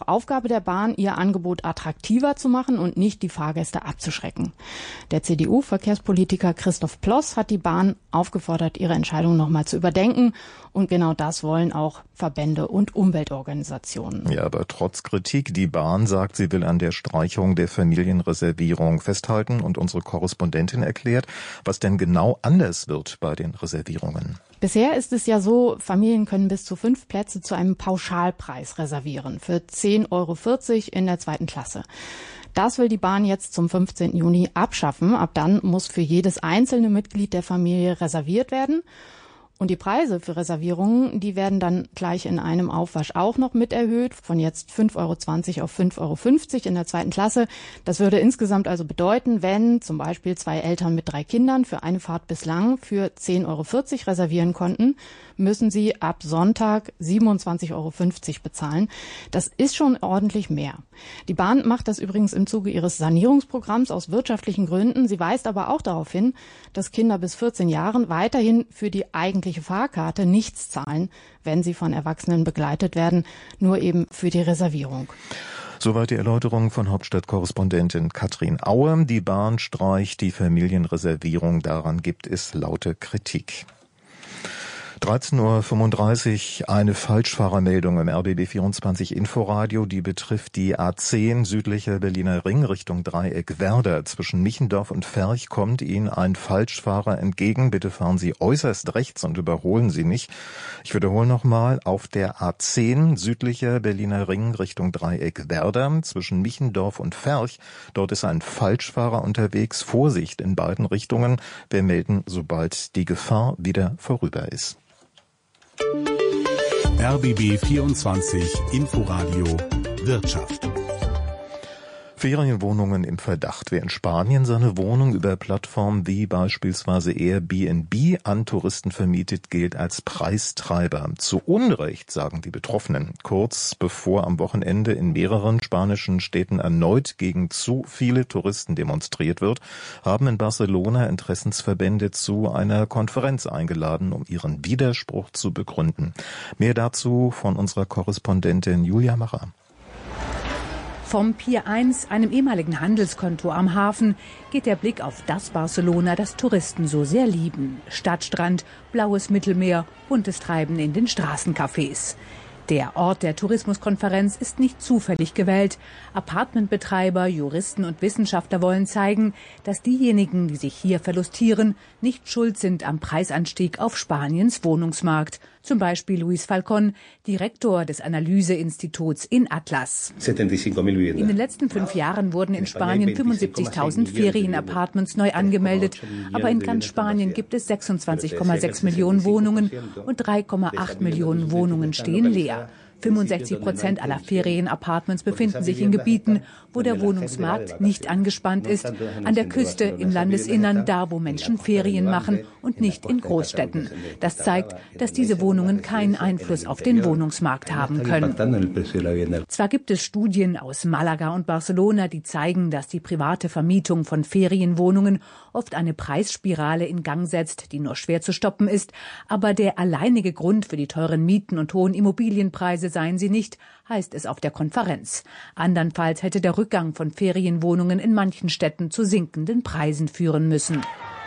Aufgabe der Bahn, ihr Angebot attraktiver zu machen und nicht die Fahrgäste abzuschrecken. Der C D U-Verkehrspolitiker Christoph Ploss hat die Bahn aufgefordert, ihre Entscheidung nochmal zu überdenken. Und genau das wollen auch Verbände und Umweltorganisationen. Ja, aber trotz Kritik, die Bahn sagt, sie will an der Streichung der Familienreservierung festhalten. Und unsere Korrespondentin erklärt, was denn genau anders wird bei den Reservierungen. Bisher ist es ja so, Familien können bis zu fünf Plätze zu einem Pauschalpreis reservieren für zehn Euro vierzig in der zweiten Klasse. Das will die Bahn jetzt zum fünfzehnten Juni abschaffen. Ab dann muss für jedes einzelne Mitglied der Familie reserviert werden. Und die Preise für Reservierungen, die werden dann gleich in einem Aufwasch auch noch mit erhöht, von jetzt fünf Euro zwanzig auf fünf Euro fünfzig in der zweiten Klasse. Das würde insgesamt also bedeuten, wenn zum Beispiel zwei Eltern mit drei Kindern für eine Fahrt bislang für zehn Euro vierzig reservieren konnten, müssen sie ab Sonntag siebenundzwanzig Euro fünfzig bezahlen. Das ist schon ordentlich mehr. Die Bahn macht das übrigens im Zuge ihres Sanierungsprogramms aus wirtschaftlichen Gründen. Sie weist aber auch darauf hin, dass Kinder bis vierzehn Jahren weiterhin für die eigentliche Fahrkarte nichts zahlen, wenn sie von Erwachsenen begleitet werden, nur eben für die Reservierung. Soweit die Erläuterung von Hauptstadtkorrespondentin Katrin Aue. Die Bahn streicht die Familienreservierung. Daran gibt es laute Kritik. dreizehn Uhr fünfunddreißig, eine Falschfahrermeldung im R B B vierundzwanzig Inforadio, die betrifft die A zehn südlicher Berliner Ring Richtung Dreieck Werder. Zwischen Michendorf und Ferch kommt Ihnen ein Falschfahrer entgegen. Bitte fahren Sie äußerst rechts und überholen Sie nicht. Ich wiederhole nochmal, auf der A zehn südlicher Berliner Ring Richtung Dreieck Werder, zwischen Michendorf und Ferch, dort ist ein Falschfahrer unterwegs. Vorsicht in beiden Richtungen. Wir melden, sobald die Gefahr wieder vorüber ist. R B B vierundzwanzig Inforadio Wirtschaft. Ferienwohnungen im Verdacht. Wer in Spanien seine Wohnung über Plattformen wie beispielsweise Airbnb an Touristen vermietet, gilt als Preistreiber. Zu Unrecht, sagen die Betroffenen. Kurz bevor am Wochenende in mehreren spanischen Städten erneut gegen zu viele Touristen demonstriert wird, haben in Barcelona Interessensverbände zu einer Konferenz eingeladen, um ihren Widerspruch zu begründen. Mehr dazu von unserer Korrespondentin Julia Macher. Vom Pier eins, einem ehemaligen Handelskontor am Hafen, geht der Blick auf das Barcelona, das Touristen so sehr lieben. Stadtstrand, blaues Mittelmeer, buntes Treiben in den Straßencafés. Der Ort der Tourismuskonferenz ist nicht zufällig gewählt. Apartmentbetreiber, Juristen und Wissenschaftler wollen zeigen, dass diejenigen, die sich hier verlustieren, nicht schuld sind am Preisanstieg auf Spaniens Wohnungsmarkt. Zum Beispiel Luis Falcón, Direktor des Analyseinstituts in Atlas. In den letzten fünf Jahren wurden in Spanien fünfundsiebzigtausend Ferienapartments neu angemeldet. Aber in ganz Spanien gibt es sechsundzwanzig Komma sechs Millionen Wohnungen und drei Komma acht Millionen Wohnungen stehen leer. fünfundsechzig Prozent aller Ferienapartments befinden sich in Gebieten, wo der Wohnungsmarkt nicht angespannt ist, an der Küste, im Landesinnern, da wo Menschen Ferien machen und nicht in Großstädten. Das zeigt, dass diese Wohnungen keinen Einfluss auf den Wohnungsmarkt haben können. Zwar gibt es Studien aus Malaga und Barcelona, die zeigen, dass die private Vermietung von Ferienwohnungen oft eine Preisspirale in Gang setzt, die nur schwer zu stoppen ist, aber der alleinige Grund für die teuren Mieten und hohen Immobilienpreise seien sie nicht, heißt es auf der Konferenz. Andernfalls hätte der Rückgang von Ferienwohnungen in manchen Städten zu sinkenden Preisen führen müssen.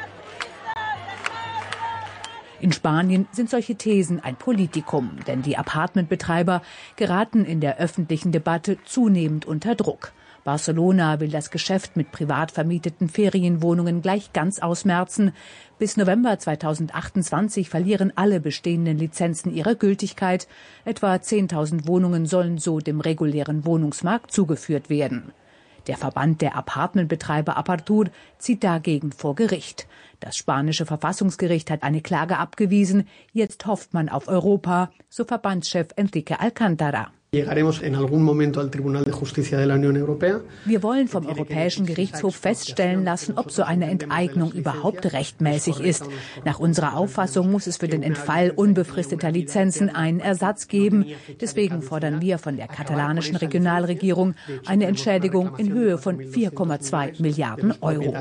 In Spanien sind solche Thesen ein Politikum, denn die Apartmentbetreiber geraten in der öffentlichen Debatte zunehmend unter Druck. Barcelona will das Geschäft mit privat vermieteten Ferienwohnungen gleich ganz ausmerzen. Bis November zweitausendachtundzwanzig verlieren alle bestehenden Lizenzen ihre Gültigkeit. Etwa zehntausend Wohnungen sollen so dem regulären Wohnungsmarkt zugeführt werden. Der Verband der Apartmentbetreiber Apartur zieht dagegen vor Gericht. Das spanische Verfassungsgericht hat eine Klage abgewiesen. Jetzt hofft man auf Europa, so Verbandschef Enrique Alcántara. Wir wollen vom Europäischen Gerichtshof feststellen lassen, ob so eine Enteignung überhaupt rechtmäßig ist. Nach unserer Auffassung muss es für den Entfall unbefristeter Lizenzen einen Ersatz geben. Deswegen fordern wir von der katalanischen Regionalregierung eine Entschädigung in Höhe von vier Komma zwei Milliarden Euro.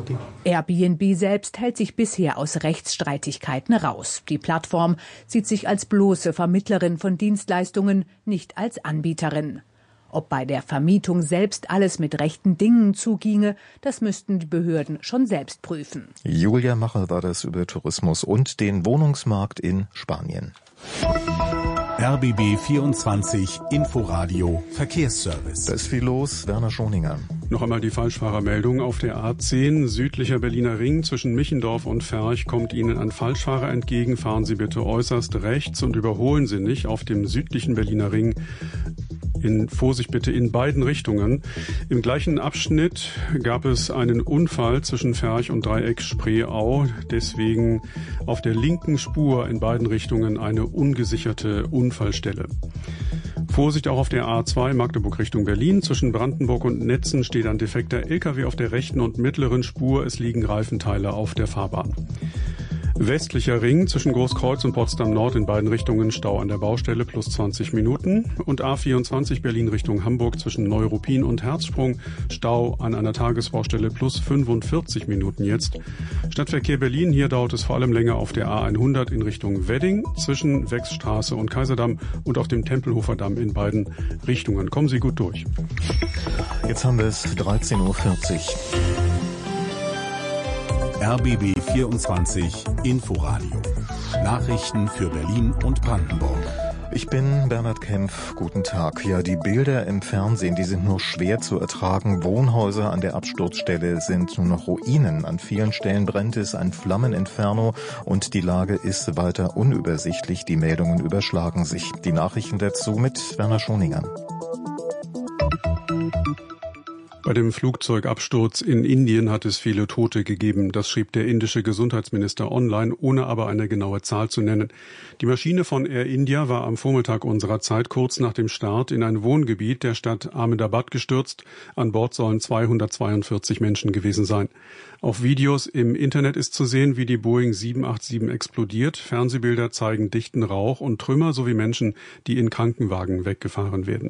Airbnb selbst hält sich bisher aus Rechtsstreitigkeiten raus. Die Plattform sieht sich als als bloße Vermittlerin von Dienstleistungen, nicht als Anbieterin. Ob bei der Vermietung selbst alles mit rechten Dingen zuginge, das müssten die Behörden schon selbst prüfen. Julia Macher war das über Tourismus und den Wohnungsmarkt in Spanien. R B B vierundzwanzig Inforadio Verkehrsservice. Da ist viel los, Werner Schoninger. Noch einmal die Falschfahrermeldung. Auf der A zehn südlicher Berliner Ring zwischen Michendorf und Ferch kommt Ihnen ein Falschfahrer entgegen. Fahren Sie bitte äußerst rechts und überholen Sie nicht auf dem südlichen Berliner Ring. In Vorsicht bitte in beiden Richtungen. Im gleichen Abschnitt gab es einen Unfall zwischen Ferch und Dreieck Spreeau. Deswegen auf der linken Spur in beiden Richtungen eine ungesicherte Unfallstelle. Vorsicht auch auf der A zwei Magdeburg Richtung Berlin. Zwischen Brandenburg und Netzen steht ein defekter L K W auf der rechten und mittleren Spur. Es liegen Reifenteile auf der Fahrbahn. Westlicher Ring zwischen Großkreuz und Potsdam Nord in beiden Richtungen Stau an der Baustelle plus zwanzig Minuten. Und A vierundzwanzig Berlin Richtung Hamburg zwischen Neuruppin und Herzsprung Stau an einer Tagesbaustelle plus fünfundvierzig Minuten jetzt. Stadtverkehr Berlin, hier dauert es vor allem länger auf der A hundert in Richtung Wedding zwischen Wechsstraße und Kaiserdamm und auf dem Tempelhofer Damm in beiden Richtungen. Kommen Sie gut durch. Jetzt haben wir es dreizehn Uhr vierzig. R B B vierundzwanzig Inforadio. Nachrichten für Berlin und Brandenburg. Ich bin Bernhard Kempf. Guten Tag. Ja, die Bilder im Fernsehen, die sind nur schwer zu ertragen. Wohnhäuser an der Absturzstelle sind nur noch Ruinen. An vielen Stellen brennt es, ein Flammeninferno und die Lage ist weiter unübersichtlich. Die Meldungen überschlagen sich. Die Nachrichten dazu mit Werner Schoninger. Bei dem Flugzeugabsturz in Indien hat es viele Tote gegeben. Das schrieb der indische Gesundheitsminister online, ohne aber eine genaue Zahl zu nennen. Die Maschine von Air India war am Vormittag unserer Zeit kurz nach dem Start in ein Wohngebiet der Stadt Ahmedabad gestürzt. An Bord sollen zweihundertzweiundvierzig Menschen gewesen sein. Auf Videos im Internet ist zu sehen, wie die Boeing sieben acht sieben explodiert. Fernsehbilder zeigen dichten Rauch und Trümmer sowie Menschen, die in Krankenwagen weggefahren werden.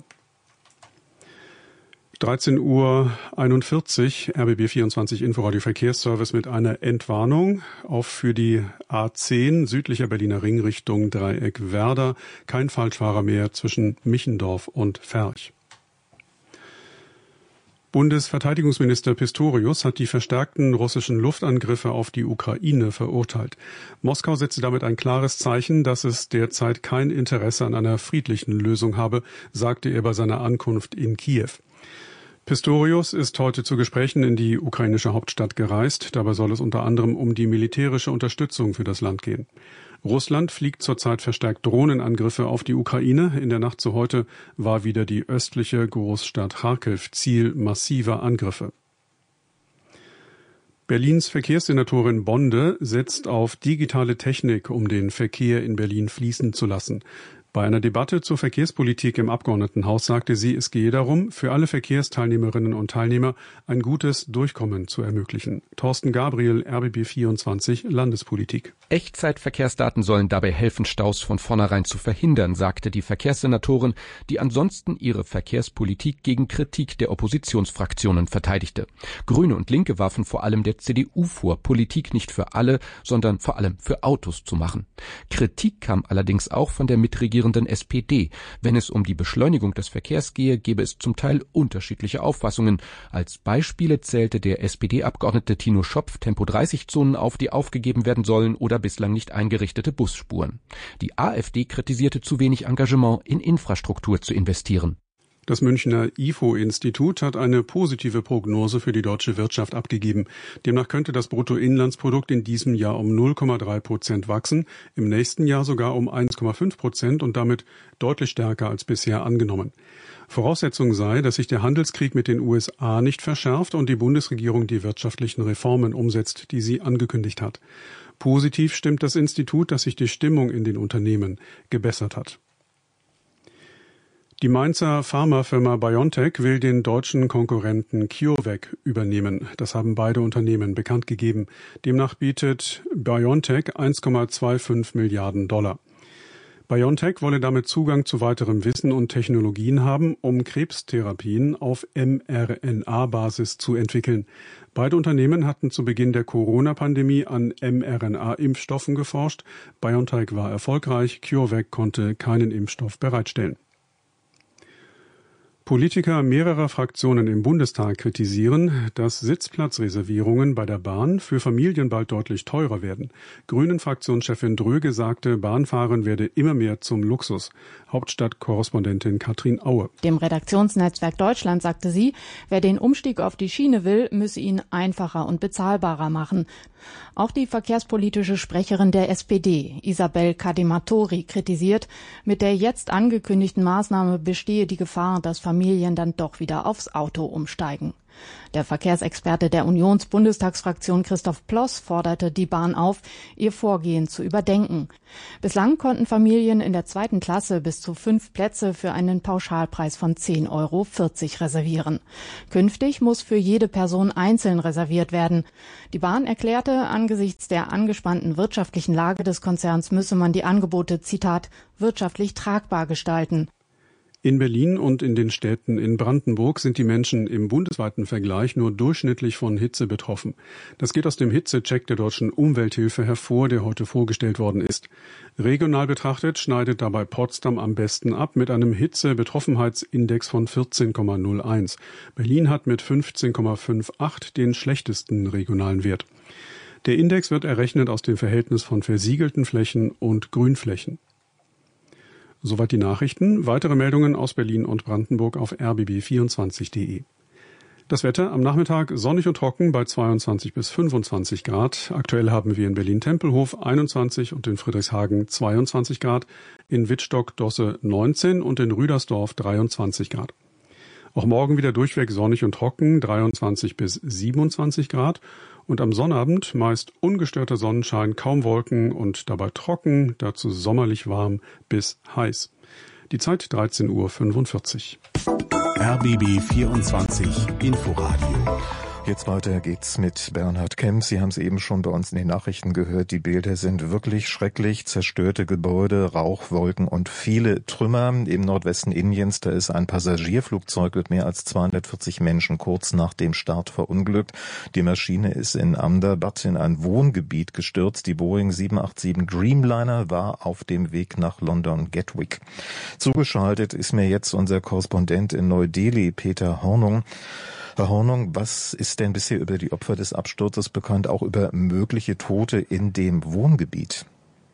dreizehn Uhr einundvierzig, R B B vierundzwanzig Inforadio Verkehrsservice mit einer Entwarnung auf für die A zehn südlicher Berliner Ring Richtung Dreieck Werder. Kein Falschfahrer mehr zwischen Michendorf und Ferch. Bundesverteidigungsminister Pistorius hat die verstärkten russischen Luftangriffe auf die Ukraine verurteilt. Moskau setze damit ein klares Zeichen, dass es derzeit kein Interesse an einer friedlichen Lösung habe, sagte er bei seiner Ankunft in Kiew. Pistorius ist heute zu Gesprächen in die ukrainische Hauptstadt gereist. Dabei soll es unter anderem um die militärische Unterstützung für das Land gehen. Russland fliegt zurzeit verstärkt Drohnenangriffe auf die Ukraine. In der Nacht zu heute war wieder die östliche Großstadt Charkiw Ziel massiver Angriffe. Berlins Verkehrssenatorin Bonde setzt auf digitale Technik, um den Verkehr in Berlin fließen zu lassen. Bei einer Debatte zur Verkehrspolitik im Abgeordnetenhaus sagte sie, es gehe darum, für alle Verkehrsteilnehmerinnen und Teilnehmer ein gutes Durchkommen zu ermöglichen. Thorsten Gabriel, R B B vierundzwanzig, Landespolitik. Echtzeitverkehrsdaten sollen dabei helfen, Staus von vornherein zu verhindern, sagte die Verkehrssenatorin, die ansonsten ihre Verkehrspolitik gegen Kritik der Oppositionsfraktionen verteidigte. Grüne und Linke warfen vor allem der C D U vor, Politik nicht für alle, sondern vor allem für Autos zu machen. Kritik kam allerdings auch von der mitregierenden S P D. Wenn es um die Beschleunigung des Verkehrs gehe, gäbe es zum Teil unterschiedliche Auffassungen. Als Beispiele zählte der S P D-Abgeordnete Tino Schopf Tempo dreißig Zonen auf, die aufgegeben werden sollen, oder bislang nicht eingerichtete Busspuren. Die AfD kritisierte zu wenig Engagement in Infrastruktur zu investieren. Das Münchner I F O-Institut hat eine positive Prognose für die deutsche Wirtschaft abgegeben. Demnach könnte das Bruttoinlandsprodukt in diesem Jahr um null Komma drei Prozent wachsen, im nächsten Jahr sogar um eins Komma fünf Prozent und damit deutlich stärker als bisher angenommen. Voraussetzung sei, dass sich der Handelskrieg mit den U S A nicht verschärft und die Bundesregierung die wirtschaftlichen Reformen umsetzt, die sie angekündigt hat. Positiv stimmt das Institut, dass sich die Stimmung in den Unternehmen gebessert hat. Die Mainzer Pharmafirma BioNTech will den deutschen Konkurrenten CureVac übernehmen. Das haben beide Unternehmen bekannt gegeben. Demnach bietet BioNTech eins Komma fünfundzwanzig Milliarden Dollar. BioNTech wolle damit Zugang zu weiterem Wissen und Technologien haben, um Krebstherapien auf mRNA-Basis zu entwickeln. Beide Unternehmen hatten zu Beginn der Corona-Pandemie an mRNA-Impfstoffen geforscht. BioNTech war erfolgreich, CureVac konnte keinen Impfstoff bereitstellen. Politiker mehrerer Fraktionen im Bundestag kritisieren, dass Sitzplatzreservierungen bei der Bahn für Familien bald deutlich teurer werden. Grünen-Fraktionschefin Dröge sagte, Bahnfahren werde immer mehr zum Luxus. Hauptstadtkorrespondentin Katrin Aue. Dem Redaktionsnetzwerk Deutschland sagte sie, wer den Umstieg auf die Schiene will, müsse ihn einfacher und bezahlbarer machen. Auch die verkehrspolitische Sprecherin der S P D, Isabel Cadematori, kritisiert, mit der jetzt angekündigten Maßnahme bestehe die Gefahr, dass Familien dann doch wieder aufs Auto umsteigen. Der Verkehrsexperte der Unions-Bundestagsfraktion Christoph Ploss forderte die Bahn auf, ihr Vorgehen zu überdenken. Bislang konnten Familien in der zweiten Klasse bis zu fünf Plätze für einen Pauschalpreis von zehn Euro vierzig reservieren. Künftig muss für jede Person einzeln reserviert werden. Die Bahn erklärte, angesichts der angespannten wirtschaftlichen Lage des Konzerns müsse man die Angebote, Zitat, wirtschaftlich tragbar gestalten. In Berlin und in den Städten in Brandenburg sind die Menschen im bundesweiten Vergleich nur durchschnittlich von Hitze betroffen. Das geht aus dem Hitzecheck der Deutschen Umwelthilfe hervor, der heute vorgestellt worden ist. Regional betrachtet schneidet dabei Potsdam am besten ab mit einem Hitzebetroffenheitsindex von vierzehn Komma null eins. Berlin hat mit fünfzehn Komma achtzig den schlechtesten regionalen Wert. Der Index wird errechnet aus dem Verhältnis von versiegelten Flächen und Grünflächen. Soweit die Nachrichten. Weitere Meldungen aus Berlin und Brandenburg auf r b b vierundzwanzig punkt d e. Das Wetter am Nachmittag sonnig und trocken bei zweiundzwanzig bis fünfundzwanzig Grad. Aktuell haben wir in Berlin-Tempelhof einundzwanzig und in Friedrichshagen zweiundzwanzig Grad, in Wittstock-Dosse neunzehn und in Rüdersdorf dreiundzwanzig Grad. Auch morgen wieder durchweg sonnig und trocken, dreiundzwanzig bis siebenundzwanzig Grad. Und am Sonnabend meist ungestörter Sonnenschein, kaum Wolken und dabei trocken, dazu sommerlich warm bis heiß. Die Zeit dreizehn Uhr fünfundvierzig. R B B vierundzwanzig Inforadio. Jetzt weiter geht's mit Bernhard Kemp. Sie haben es eben schon bei uns in den Nachrichten gehört. Die Bilder sind wirklich schrecklich. Zerstörte Gebäude, Rauchwolken und viele Trümmer. Im Nordwesten Indiens, da ist ein Passagierflugzeug mit mehr als zweihundertvierzig Menschen kurz nach dem Start verunglückt. Die Maschine ist in Ahmedabad in ein Wohngebiet gestürzt. Die Boeing sieben acht sieben Dreamliner war auf dem Weg nach London Gatwick. Zugeschaltet ist mir jetzt unser Korrespondent in Neu-Delhi, Peter Hornung. Herr Hornung, was ist denn bisher über die Opfer des Absturzes bekannt, auch über mögliche Tote in dem Wohngebiet?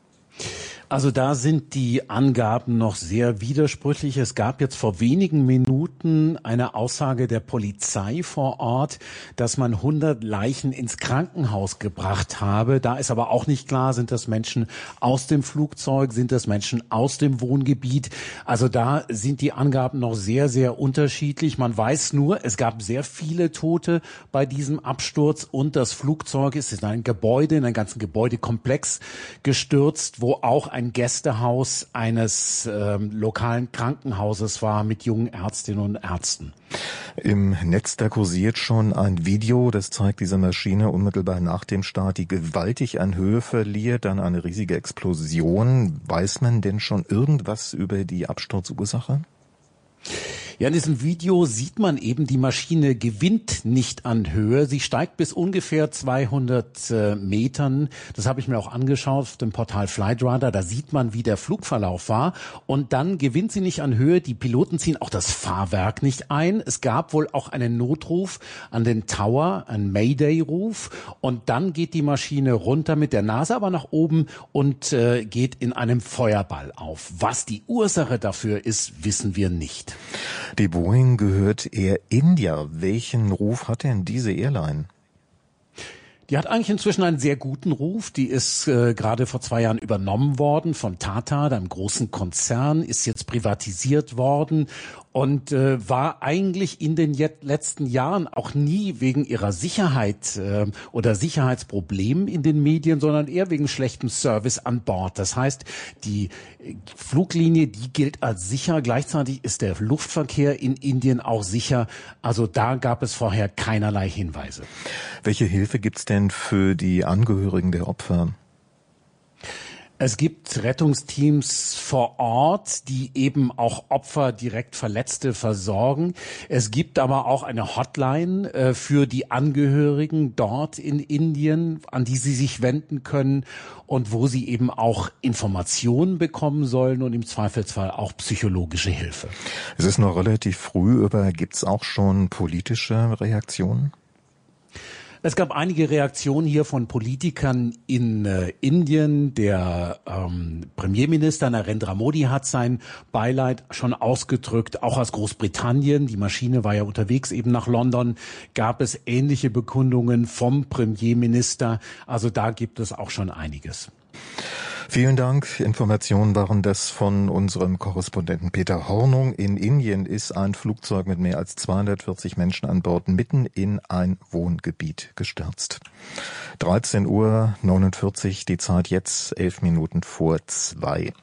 Also da sind die Angaben noch sehr widersprüchlich. Es gab jetzt vor wenigen Minuten eine Aussage der Polizei vor Ort, dass man hundert Leichen ins Krankenhaus gebracht habe. Da ist aber auch nicht klar, sind das Menschen aus dem Flugzeug, sind das Menschen aus dem Wohngebiet. Also da sind die Angaben noch sehr, sehr unterschiedlich. Man weiß nur, es gab sehr viele Tote bei diesem Absturz und das Flugzeug ist in ein Gebäude, in einen ganzen Gebäudekomplex gestürzt, wo auch ein ein Gästehaus eines äh, lokalen Krankenhauses war mit jungen Ärztinnen und Ärzten. Im Netz, da kursiert schon ein Video, das zeigt diese Maschine unmittelbar nach dem Start, die gewaltig an Höhe verliert, dann eine riesige Explosion. Weiß man denn schon irgendwas über die Absturzursache? Ja, in diesem Video sieht man eben, die Maschine gewinnt nicht an Höhe. Sie steigt bis ungefähr zweihundert äh, Metern. Das habe ich mir auch angeschaut auf dem Portal Flightradar. Da sieht man, wie der Flugverlauf war. Und dann gewinnt sie nicht an Höhe. Die Piloten ziehen auch das Fahrwerk nicht ein. Es gab wohl auch einen Notruf an den Tower, einen Mayday-Ruf. Und dann geht die Maschine runter mit der Nase aber nach oben und äh, geht in einem Feuerball auf. Was die Ursache dafür ist, wissen wir nicht. Die Boeing gehört Air India. Welchen Ruf hat denn diese Airline? Die hat eigentlich inzwischen einen sehr guten Ruf. Die ist äh, gerade vor zwei Jahren übernommen worden von Tata, einem großen Konzern, ist jetzt privatisiert worden und äh, war eigentlich in den letzten Jahren auch nie wegen ihrer Sicherheit äh, oder Sicherheitsproblemen in den Medien, sondern eher wegen schlechtem Service an Bord. Das heißt, die Fluglinie, die gilt als sicher. Gleichzeitig ist der Luftverkehr in Indien auch sicher. Also da gab es vorher keinerlei Hinweise. Welche Hilfe gibt's denn für die Angehörigen der Opfer? Es gibt Rettungsteams vor Ort, die eben auch Opfer, direkt Verletzte versorgen. Es gibt aber auch eine Hotline äh, für die Angehörigen dort in Indien, an die sie sich wenden können und wo sie eben auch Informationen bekommen sollen und im Zweifelsfall auch psychologische Hilfe. Es ist noch relativ früh, aber gibt es auch schon politische Reaktionen? Es gab einige Reaktionen hier von Politikern in äh, Indien. Der ähm, Premierminister Narendra Modi hat sein Beileid schon ausgedrückt, auch aus Großbritannien. Die Maschine war ja unterwegs eben nach London. Gab es ähnliche Bekundungen vom Premierminister. Also da gibt es auch schon einiges. Vielen Dank. Informationen waren das von unserem Korrespondenten Peter Hornung. In Indien ist ein Flugzeug mit mehr als zweihundertvierzig Menschen an Bord mitten in ein Wohngebiet gestürzt. dreizehn Uhr neunundvierzig, die Zeit jetzt elf Minuten vor zwei.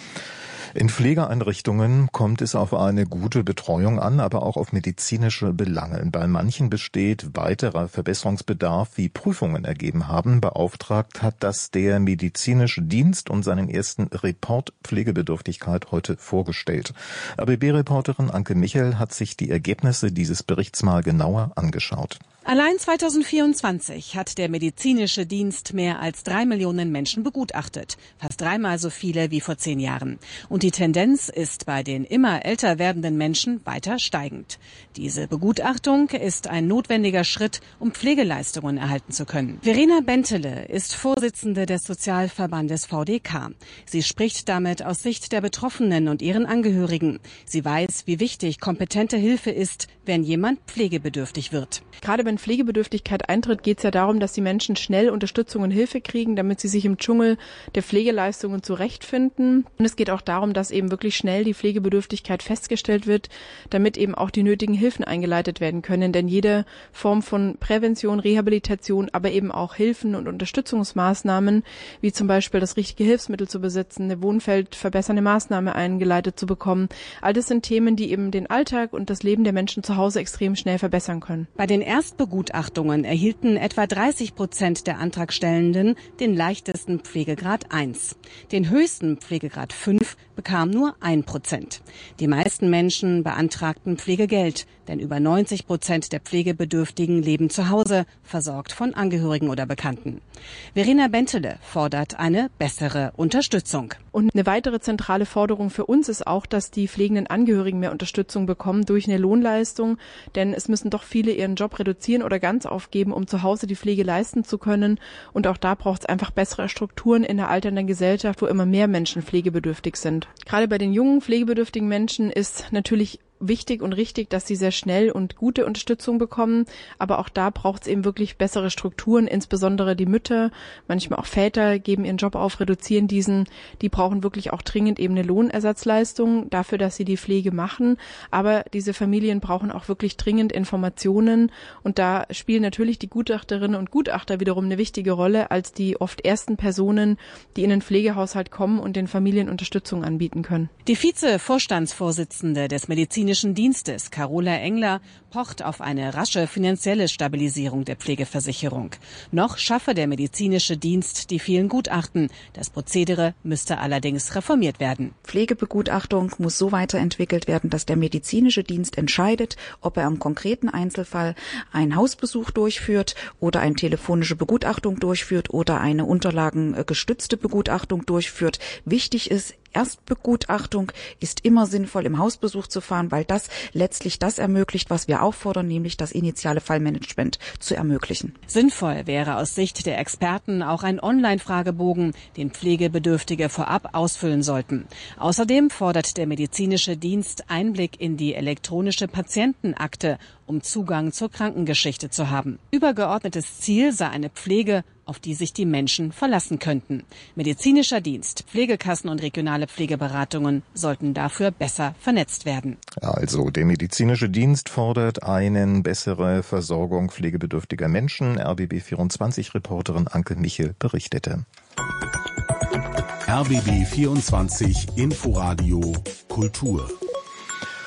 In Pflegeeinrichtungen kommt es auf eine gute Betreuung an, aber auch auf medizinische Belange. Bei manchen besteht weiterer Verbesserungsbedarf, wie Prüfungen ergeben haben. Beauftragt hat das der medizinische Dienst und seinen ersten Report Pflegebedürftigkeit heute vorgestellt. A B B-Reporterin Anke Michel hat sich die Ergebnisse dieses Berichts mal genauer angeschaut. Allein zweitausendvierundzwanzig hat der medizinische Dienst mehr als drei Millionen Menschen begutachtet. Fast dreimal so viele wie vor zehn Jahren. Und die Tendenz ist bei den immer älter werdenden Menschen weiter steigend. Diese Begutachtung ist ein notwendiger Schritt, um Pflegeleistungen erhalten zu können. Verena Bentele ist Vorsitzende des Sozialverbandes V D K. Sie spricht damit aus Sicht der Betroffenen und ihren Angehörigen. Sie weiß, wie wichtig kompetente Hilfe ist, wenn jemand pflegebedürftig wird. Gerade wenn Pflegebedürftigkeit eintritt, geht es ja darum, dass die Menschen schnell Unterstützung und Hilfe kriegen, damit sie sich im Dschungel der Pflegeleistungen zurechtfinden. Und es geht auch darum, dass eben wirklich schnell die Pflegebedürftigkeit festgestellt wird, damit eben auch die nötigen Hilfen eingeleitet werden können. Denn jede Form von Prävention, Rehabilitation, aber eben auch Hilfen und Unterstützungsmaßnahmen, wie zum Beispiel das richtige Hilfsmittel zu besitzen, eine wohnfeldverbessernde Maßnahme eingeleitet zu bekommen, all das sind Themen, die eben den Alltag und das Leben der Menschen zu Hause extrem schnell verbessern können. Bei den Erstbegutachtungen erhielten etwa dreißig Prozent der Antragstellenden den leichtesten Pflegegrad eins. Den höchsten Pflegegrad fünf bekam nur ein Prozent. Die meisten Menschen beantragten Pflegegeld, denn über neunzig Prozent der Pflegebedürftigen leben zu Hause, versorgt von Angehörigen oder Bekannten. Verena Bentele fordert eine bessere Unterstützung. Und eine weitere zentrale Forderung für uns ist auch, dass die pflegenden Angehörigen mehr Unterstützung bekommen durch eine Lohnleistung, denn es müssen doch viele ihren Job reduzieren oder ganz aufgeben, um zu Hause die Pflege leisten zu können. Und auch da braucht es einfach bessere Strukturen in der alternden Gesellschaft, wo immer mehr Menschen pflegebedürftig sind. Gerade bei den jungen pflegebedürftigen Menschen ist natürlich wichtig und richtig, dass sie sehr schnell und gute Unterstützung bekommen. Aber auch da braucht es eben wirklich bessere Strukturen, insbesondere die Mütter, manchmal auch Väter geben ihren Job auf, reduzieren diesen. Die brauchen wirklich auch dringend eben eine Lohnersatzleistung dafür, dass sie die Pflege machen. Aber diese Familien brauchen auch wirklich dringend Informationen. Und da spielen natürlich die Gutachterinnen und Gutachter wiederum eine wichtige Rolle als die oft ersten Personen, die in den Pflegehaushalt kommen und den Familien Unterstützung anbieten können. Die Vize-Vorstandsvorsitzende des Medizinischen Dienstes, Carola Engler, pocht auf eine rasche finanzielle Stabilisierung der Pflegeversicherung. Noch schaffe der medizinische Dienst die vielen Gutachten. Das Prozedere müsste allerdings reformiert werden. Pflegebegutachtung muss so weiterentwickelt werden, dass der medizinische Dienst entscheidet, ob er im konkreten Einzelfall einen Hausbesuch durchführt oder eine telefonische Begutachtung durchführt oder eine unterlagengestützte Begutachtung durchführt. Wichtig ist, Erstbegutachtung ist immer sinnvoll im Hausbesuch zu fahren, weil das letztlich das ermöglicht, was wir auffordern, nämlich das initiale Fallmanagement zu ermöglichen. Sinnvoll wäre aus Sicht der Experten auch ein Online-Fragebogen, den Pflegebedürftige vorab ausfüllen sollten. Außerdem fordert der medizinische Dienst Einblick in die elektronische Patientenakte, um Zugang zur Krankengeschichte zu haben. Übergeordnetes Ziel sei eine Pflege, auf die sich die Menschen verlassen könnten. Medizinischer Dienst, Pflegekassen und regionale Pflegeberatungen sollten dafür besser vernetzt werden. Also der medizinische Dienst fordert eine bessere Versorgung pflegebedürftiger Menschen. R B B vierundzwanzig-Reporterin Anke Michel berichtete. R B B vierundzwanzig Inforadio Kultur.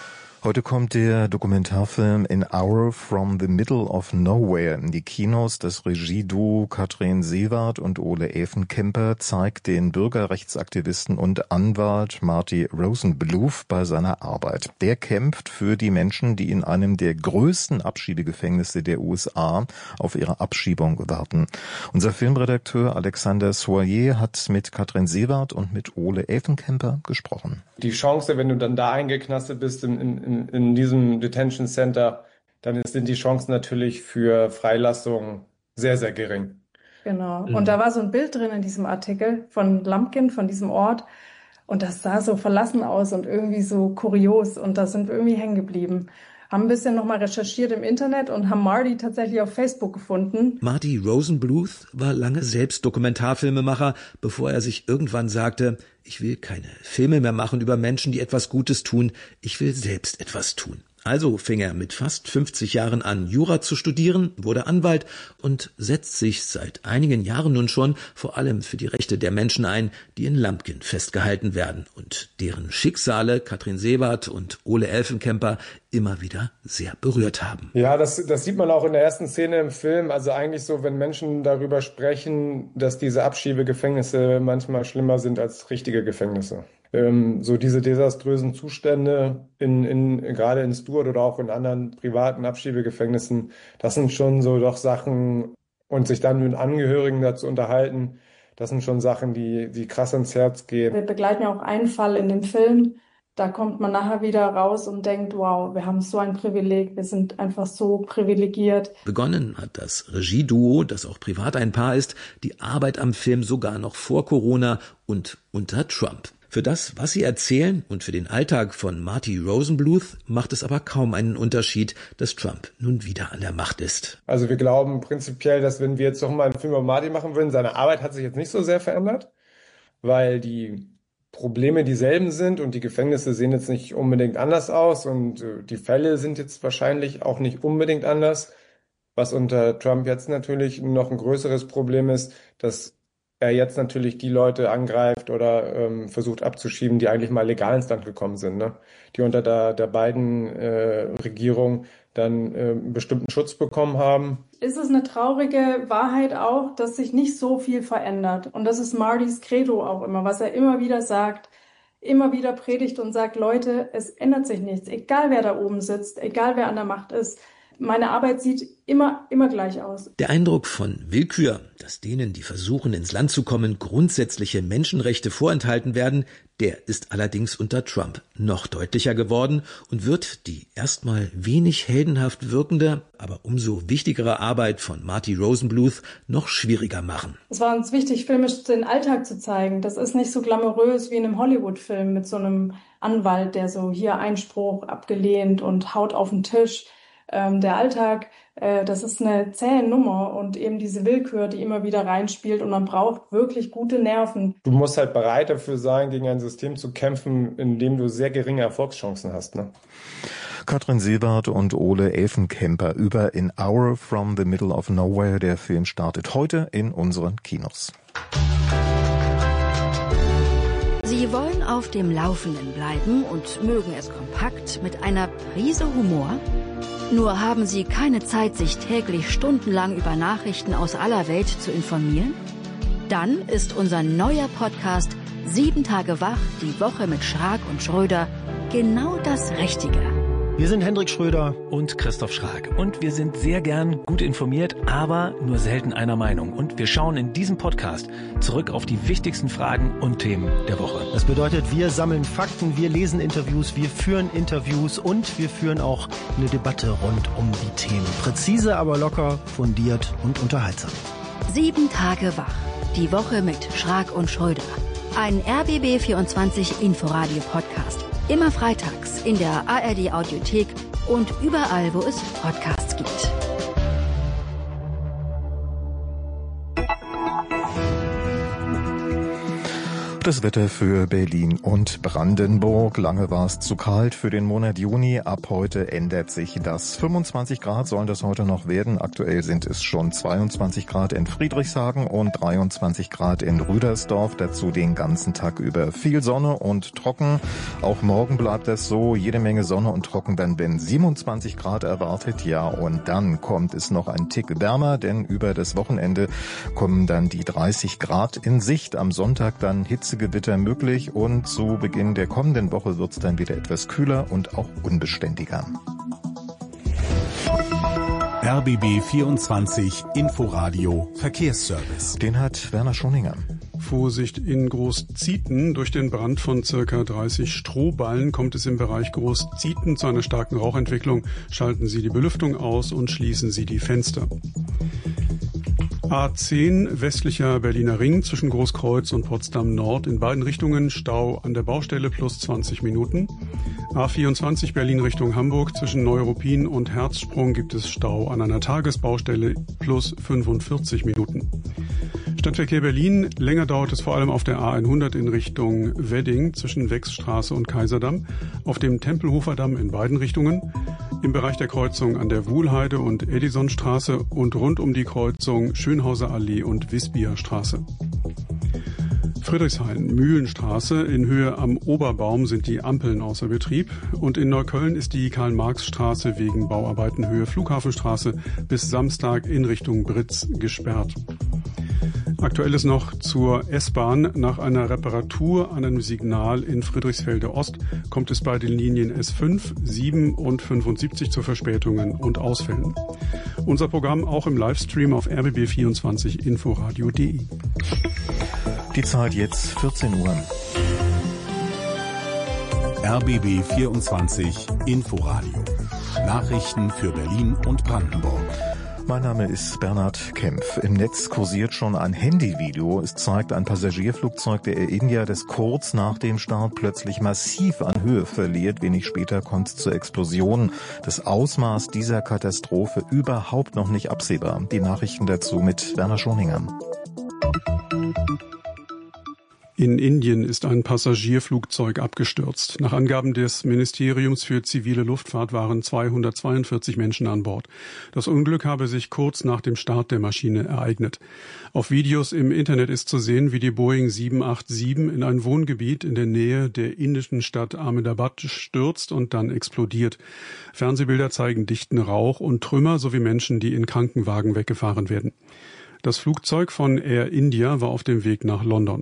Heute kommt der Dokumentarfilm An Hour from the Middle of Nowhere in die Kinos. Das Regieduo Katrin Seward und Ole Evenkemper zeigt den Bürgerrechtsaktivisten und Anwalt Marty Rosenbluth bei seiner Arbeit. Der kämpft für die Menschen, die in einem der größten Abschiebegefängnisse der U S A auf ihre Abschiebung warten. Unser Filmredakteur Alexander Soyer hat mit Katrin Seward und mit Ole Evenkemper gesprochen. Die Chance, wenn du dann da eingeknastet bist in, in, in diesem Detention Center, dann sind die Chancen natürlich für Freilassung sehr, sehr gering. Genau. Und da war so ein Bild drin in diesem Artikel von Lumpkin, von diesem Ort. Und das sah so verlassen aus und irgendwie so kurios. Und da sind wir irgendwie hängen geblieben. Haben ein bisschen nochmal recherchiert im Internet und haben Marty tatsächlich auf Facebook gefunden. Marty Rosenbluth war lange selbst Dokumentarfilmemacher, bevor er sich irgendwann sagte, ich will keine Filme mehr machen über Menschen, die etwas Gutes tun, ich will selbst etwas tun. Also fing er mit fast fünfzig Jahren an, Jura zu studieren, wurde Anwalt und setzt sich seit einigen Jahren nun schon vor allem für die Rechte der Menschen ein, die in Lumpkin festgehalten werden und deren Schicksale Katrin Seward und Ole Evenkemper immer wieder sehr berührt haben. Ja, das, das sieht man auch in der ersten Szene im Film. Also eigentlich so, wenn Menschen darüber sprechen, dass diese Abschiebegefängnisse manchmal schlimmer sind als richtige Gefängnisse. Ähm, so diese desaströsen Zustände in, in gerade in Stuart oder auch in anderen privaten Abschiebegefängnissen, das sind schon so doch Sachen, und sich dann mit Angehörigen dazu unterhalten, das sind schon Sachen, die, die krass ins Herz gehen. Wir begleiten ja auch einen Fall in dem Film. Da kommt man nachher wieder raus und denkt, wow, wir haben so ein Privileg, wir sind einfach so privilegiert. Begonnen hat das Regieduo, das auch privat ein Paar ist, die Arbeit am Film sogar noch vor Corona und unter Trump. Für das, was sie erzählen und für den Alltag von Marty Rosenbluth macht es aber kaum einen Unterschied, dass Trump nun wieder an der Macht ist. Also wir glauben prinzipiell, dass wenn wir jetzt noch mal einen Film über Marty machen würden, seine Arbeit hat sich jetzt nicht so sehr verändert, weil die Probleme dieselben sind und die Gefängnisse sehen jetzt nicht unbedingt anders aus und die Fälle sind jetzt wahrscheinlich auch nicht unbedingt anders. Was unter Trump jetzt natürlich noch ein größeres Problem ist, dass er jetzt natürlich die Leute angreift oder ähm, versucht abzuschieben, die eigentlich mal legal ins Land gekommen sind, ne? Die unter der, der beiden äh, Regierung dann äh, einen bestimmten Schutz bekommen haben. Ist es eine traurige Wahrheit auch, dass sich nicht so viel verändert. Und das ist Martys Credo auch immer, was er immer wieder sagt, immer wieder predigt und sagt, Leute, es ändert sich nichts, egal wer da oben sitzt, egal wer an der Macht ist. Meine Arbeit sieht immer, immer gleich aus. Der Eindruck von Willkür, dass denen, die versuchen, ins Land zu kommen, grundsätzliche Menschenrechte vorenthalten werden, der ist allerdings unter Trump noch deutlicher geworden und wird die erstmal wenig heldenhaft wirkende, aber umso wichtigere Arbeit von Marty Rosenbluth noch schwieriger machen. Es war uns wichtig, filmisch den Alltag zu zeigen. Das ist nicht so glamourös wie in einem Hollywood-Film mit so einem Anwalt, der so hier Einspruch abgelehnt und haut auf den Tisch. Ähm, der Alltag, äh, das ist eine zähe Nummer und eben diese Willkür, die immer wieder reinspielt und man braucht wirklich gute Nerven. Du musst halt bereit dafür sein, gegen ein System zu kämpfen, in dem du sehr geringe Erfolgschancen hast, ne? Katrin Seward und Ole Evenkemper über An Hour from the Middle of Nowhere. Der Film startet heute in unseren Kinos. Sie wollen auf dem Laufenden bleiben und mögen es kompakt mit einer Prise Humor? Nur haben Sie keine Zeit, sich täglich stundenlang über Nachrichten aus aller Welt zu informieren? Dann ist unser neuer Podcast Sieben Tage wach, die Woche mit Schrag und Schröder genau das Richtige. Wir sind Hendrik Schröder und Christoph Schrag und wir sind sehr gern gut informiert, aber nur selten einer Meinung. Und wir schauen in diesem Podcast zurück auf die wichtigsten Fragen und Themen der Woche. Das bedeutet, wir sammeln Fakten, wir lesen Interviews, wir führen Interviews und wir führen auch eine Debatte rund um die Themen. Präzise, aber locker, fundiert und unterhaltsam. Sieben Tage wach, die Woche mit Schrag und Schröder. Ein R B B vierundzwanzig Inforadio Podcast. Immer freitags in der A R D Audiothek und überall, wo es Podcasts gibt. Das Wetter für Berlin und Brandenburg. Lange war es zu kalt für den Monat Juni. Ab heute ändert sich das. fünfundzwanzig Grad sollen das heute noch werden. Aktuell sind es schon zweiundzwanzig Grad in Friedrichshagen und dreiundzwanzig Grad in Rüdersdorf. Dazu den ganzen Tag über viel Sonne und trocken. Auch morgen bleibt das so. Jede Menge Sonne und trocken. Dann werden siebenundzwanzig Grad erwartet. Ja, und dann kommt es noch ein Tick wärmer, denn über das Wochenende kommen dann die dreißig Grad in Sicht. Am Sonntag dann Hitze Gewitter möglich und zu Beginn der kommenden Woche wird es dann wieder etwas kühler und auch unbeständiger. R B B vierundzwanzig Inforadio Verkehrsservice. Den hat Werner Schoninger. Vorsicht in Großzieten. Durch den Brand von circa dreißig Strohballen kommt es im Bereich Großzieten zu einer starken Rauchentwicklung. Schalten Sie die Belüftung aus und schließen Sie die Fenster. A zehn, westlicher Berliner Ring zwischen Großkreuz und Potsdam Nord. In beiden Richtungen Stau an der Baustelle plus zwanzig Minuten. A vierundzwanzig Berlin Richtung Hamburg zwischen Neuruppin und Herzsprung gibt es Stau an einer Tagesbaustelle plus fünfundvierzig Minuten. Stadtverkehr Berlin, länger dauert es vor allem auf der A hundert in Richtung Wedding zwischen Wechsstraße und Kaiserdamm, auf dem Tempelhofer Damm in beiden Richtungen, im Bereich der Kreuzung an der Wuhlheide und Edisonstraße und rund um die Kreuzung Schönhauser Allee und Wisbierstraße. Friedrichshain, Mühlenstraße, in Höhe am Oberbaum sind die Ampeln außer Betrieb und in Neukölln ist die Karl-Marx-Straße wegen Bauarbeiten Höhe Flughafenstraße bis Samstag in Richtung Britz gesperrt. Aktuell ist noch zur S-Bahn. Nach einer Reparatur an einem Signal in Friedrichsfelde Ost kommt es bei den Linien S fünf, sieben und fünfundsiebzig zu Verspätungen und Ausfällen. Unser Programm auch im Livestream auf r b b vierundzwanzig inforadio punkt de. Die Zeit jetzt vierzehn Uhr. R B B vierundzwanzig Inforadio. Nachrichten für Berlin und Brandenburg. Mein Name ist Bernhard Kempf. Im Netz kursiert schon ein Handyvideo. Es zeigt ein Passagierflugzeug der Air India, das kurz nach dem Start plötzlich massiv an Höhe verliert. Wenig später kommt es zur Explosion. Das Ausmaß dieser Katastrophe überhaupt noch nicht absehbar. Die Nachrichten dazu mit Werner Schoninger. In Indien ist ein Passagierflugzeug abgestürzt. Nach Angaben des Ministeriums für zivile Luftfahrt waren zweihundertzweiundvierzig Menschen an Bord. Das Unglück habe sich kurz nach dem Start der Maschine ereignet. Auf Videos im Internet ist zu sehen, wie die Boeing sieben acht sieben in ein Wohngebiet in der Nähe der indischen Stadt Ahmedabad stürzt und dann explodiert. Fernsehbilder zeigen dichten Rauch und Trümmer sowie Menschen, die in Krankenwagen weggefahren werden. Das Flugzeug von Air India war auf dem Weg nach London.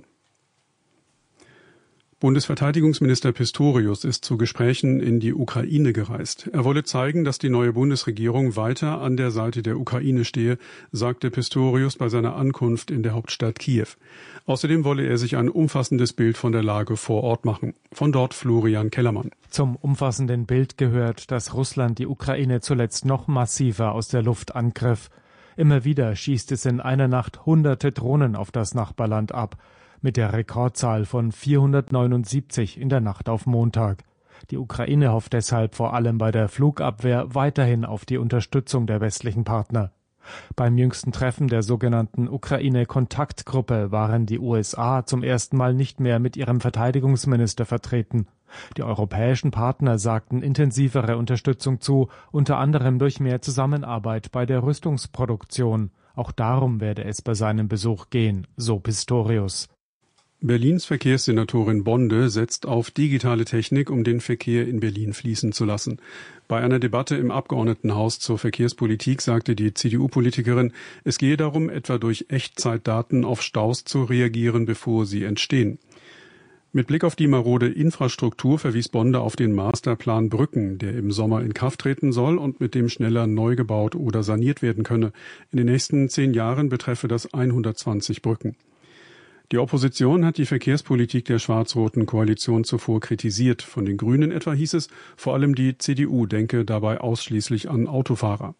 Bundesverteidigungsminister Pistorius ist zu Gesprächen in die Ukraine gereist. Er wolle zeigen, dass die neue Bundesregierung weiter an der Seite der Ukraine stehe, sagte Pistorius bei seiner Ankunft in der Hauptstadt Kiew. Außerdem wolle er sich ein umfassendes Bild von der Lage vor Ort machen. Von dort Florian Kellermann. Zum umfassenden Bild gehört, dass Russland die Ukraine zuletzt noch massiver aus der Luft angriff. Immer wieder schießt es in einer Nacht hunderte Drohnen auf das Nachbarland ab. Mit der Rekordzahl von vierhundertneunundsiebzig in der Nacht auf Montag. Die Ukraine hofft deshalb vor allem bei der Flugabwehr weiterhin auf die Unterstützung der westlichen Partner. Beim jüngsten Treffen der sogenannten Ukraine-Kontaktgruppe waren die U S A zum ersten Mal nicht mehr mit ihrem Verteidigungsminister vertreten. Die europäischen Partner sagten intensivere Unterstützung zu, unter anderem durch mehr Zusammenarbeit bei der Rüstungsproduktion. Auch darum werde es bei seinem Besuch gehen, so Pistorius. Berlins Verkehrssenatorin Bonde setzt auf digitale Technik, um den Verkehr in Berlin fließen zu lassen. Bei einer Debatte im Abgeordnetenhaus zur Verkehrspolitik sagte die C D U-Politikerin, es gehe darum, etwa durch Echtzeitdaten auf Staus zu reagieren, bevor sie entstehen. Mit Blick auf die marode Infrastruktur verwies Bonde auf den Masterplan Brücken, der im Sommer in Kraft treten soll und mit dem schneller neu gebaut oder saniert werden könne. In den nächsten zehn Jahren betreffe das hundertzwanzig Brücken. Die Opposition hat die Verkehrspolitik der schwarz-roten Koalition zuvor kritisiert. Von den Grünen etwa hieß es, vor allem die C D U denke dabei ausschließlich an Autofahrer.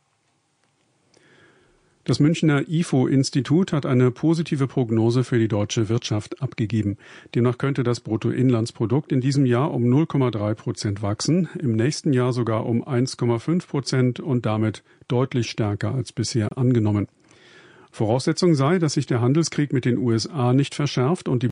Das Münchner I F O-Institut hat eine positive Prognose für die deutsche Wirtschaft abgegeben. Demnach könnte das Bruttoinlandsprodukt in diesem Jahr um null Komma drei Prozent wachsen, im nächsten Jahr sogar um eins Komma fünf Prozent und damit deutlich stärker als bisher angenommen. Voraussetzung sei, dass sich der Handelskrieg mit den U S A nicht verschärft und die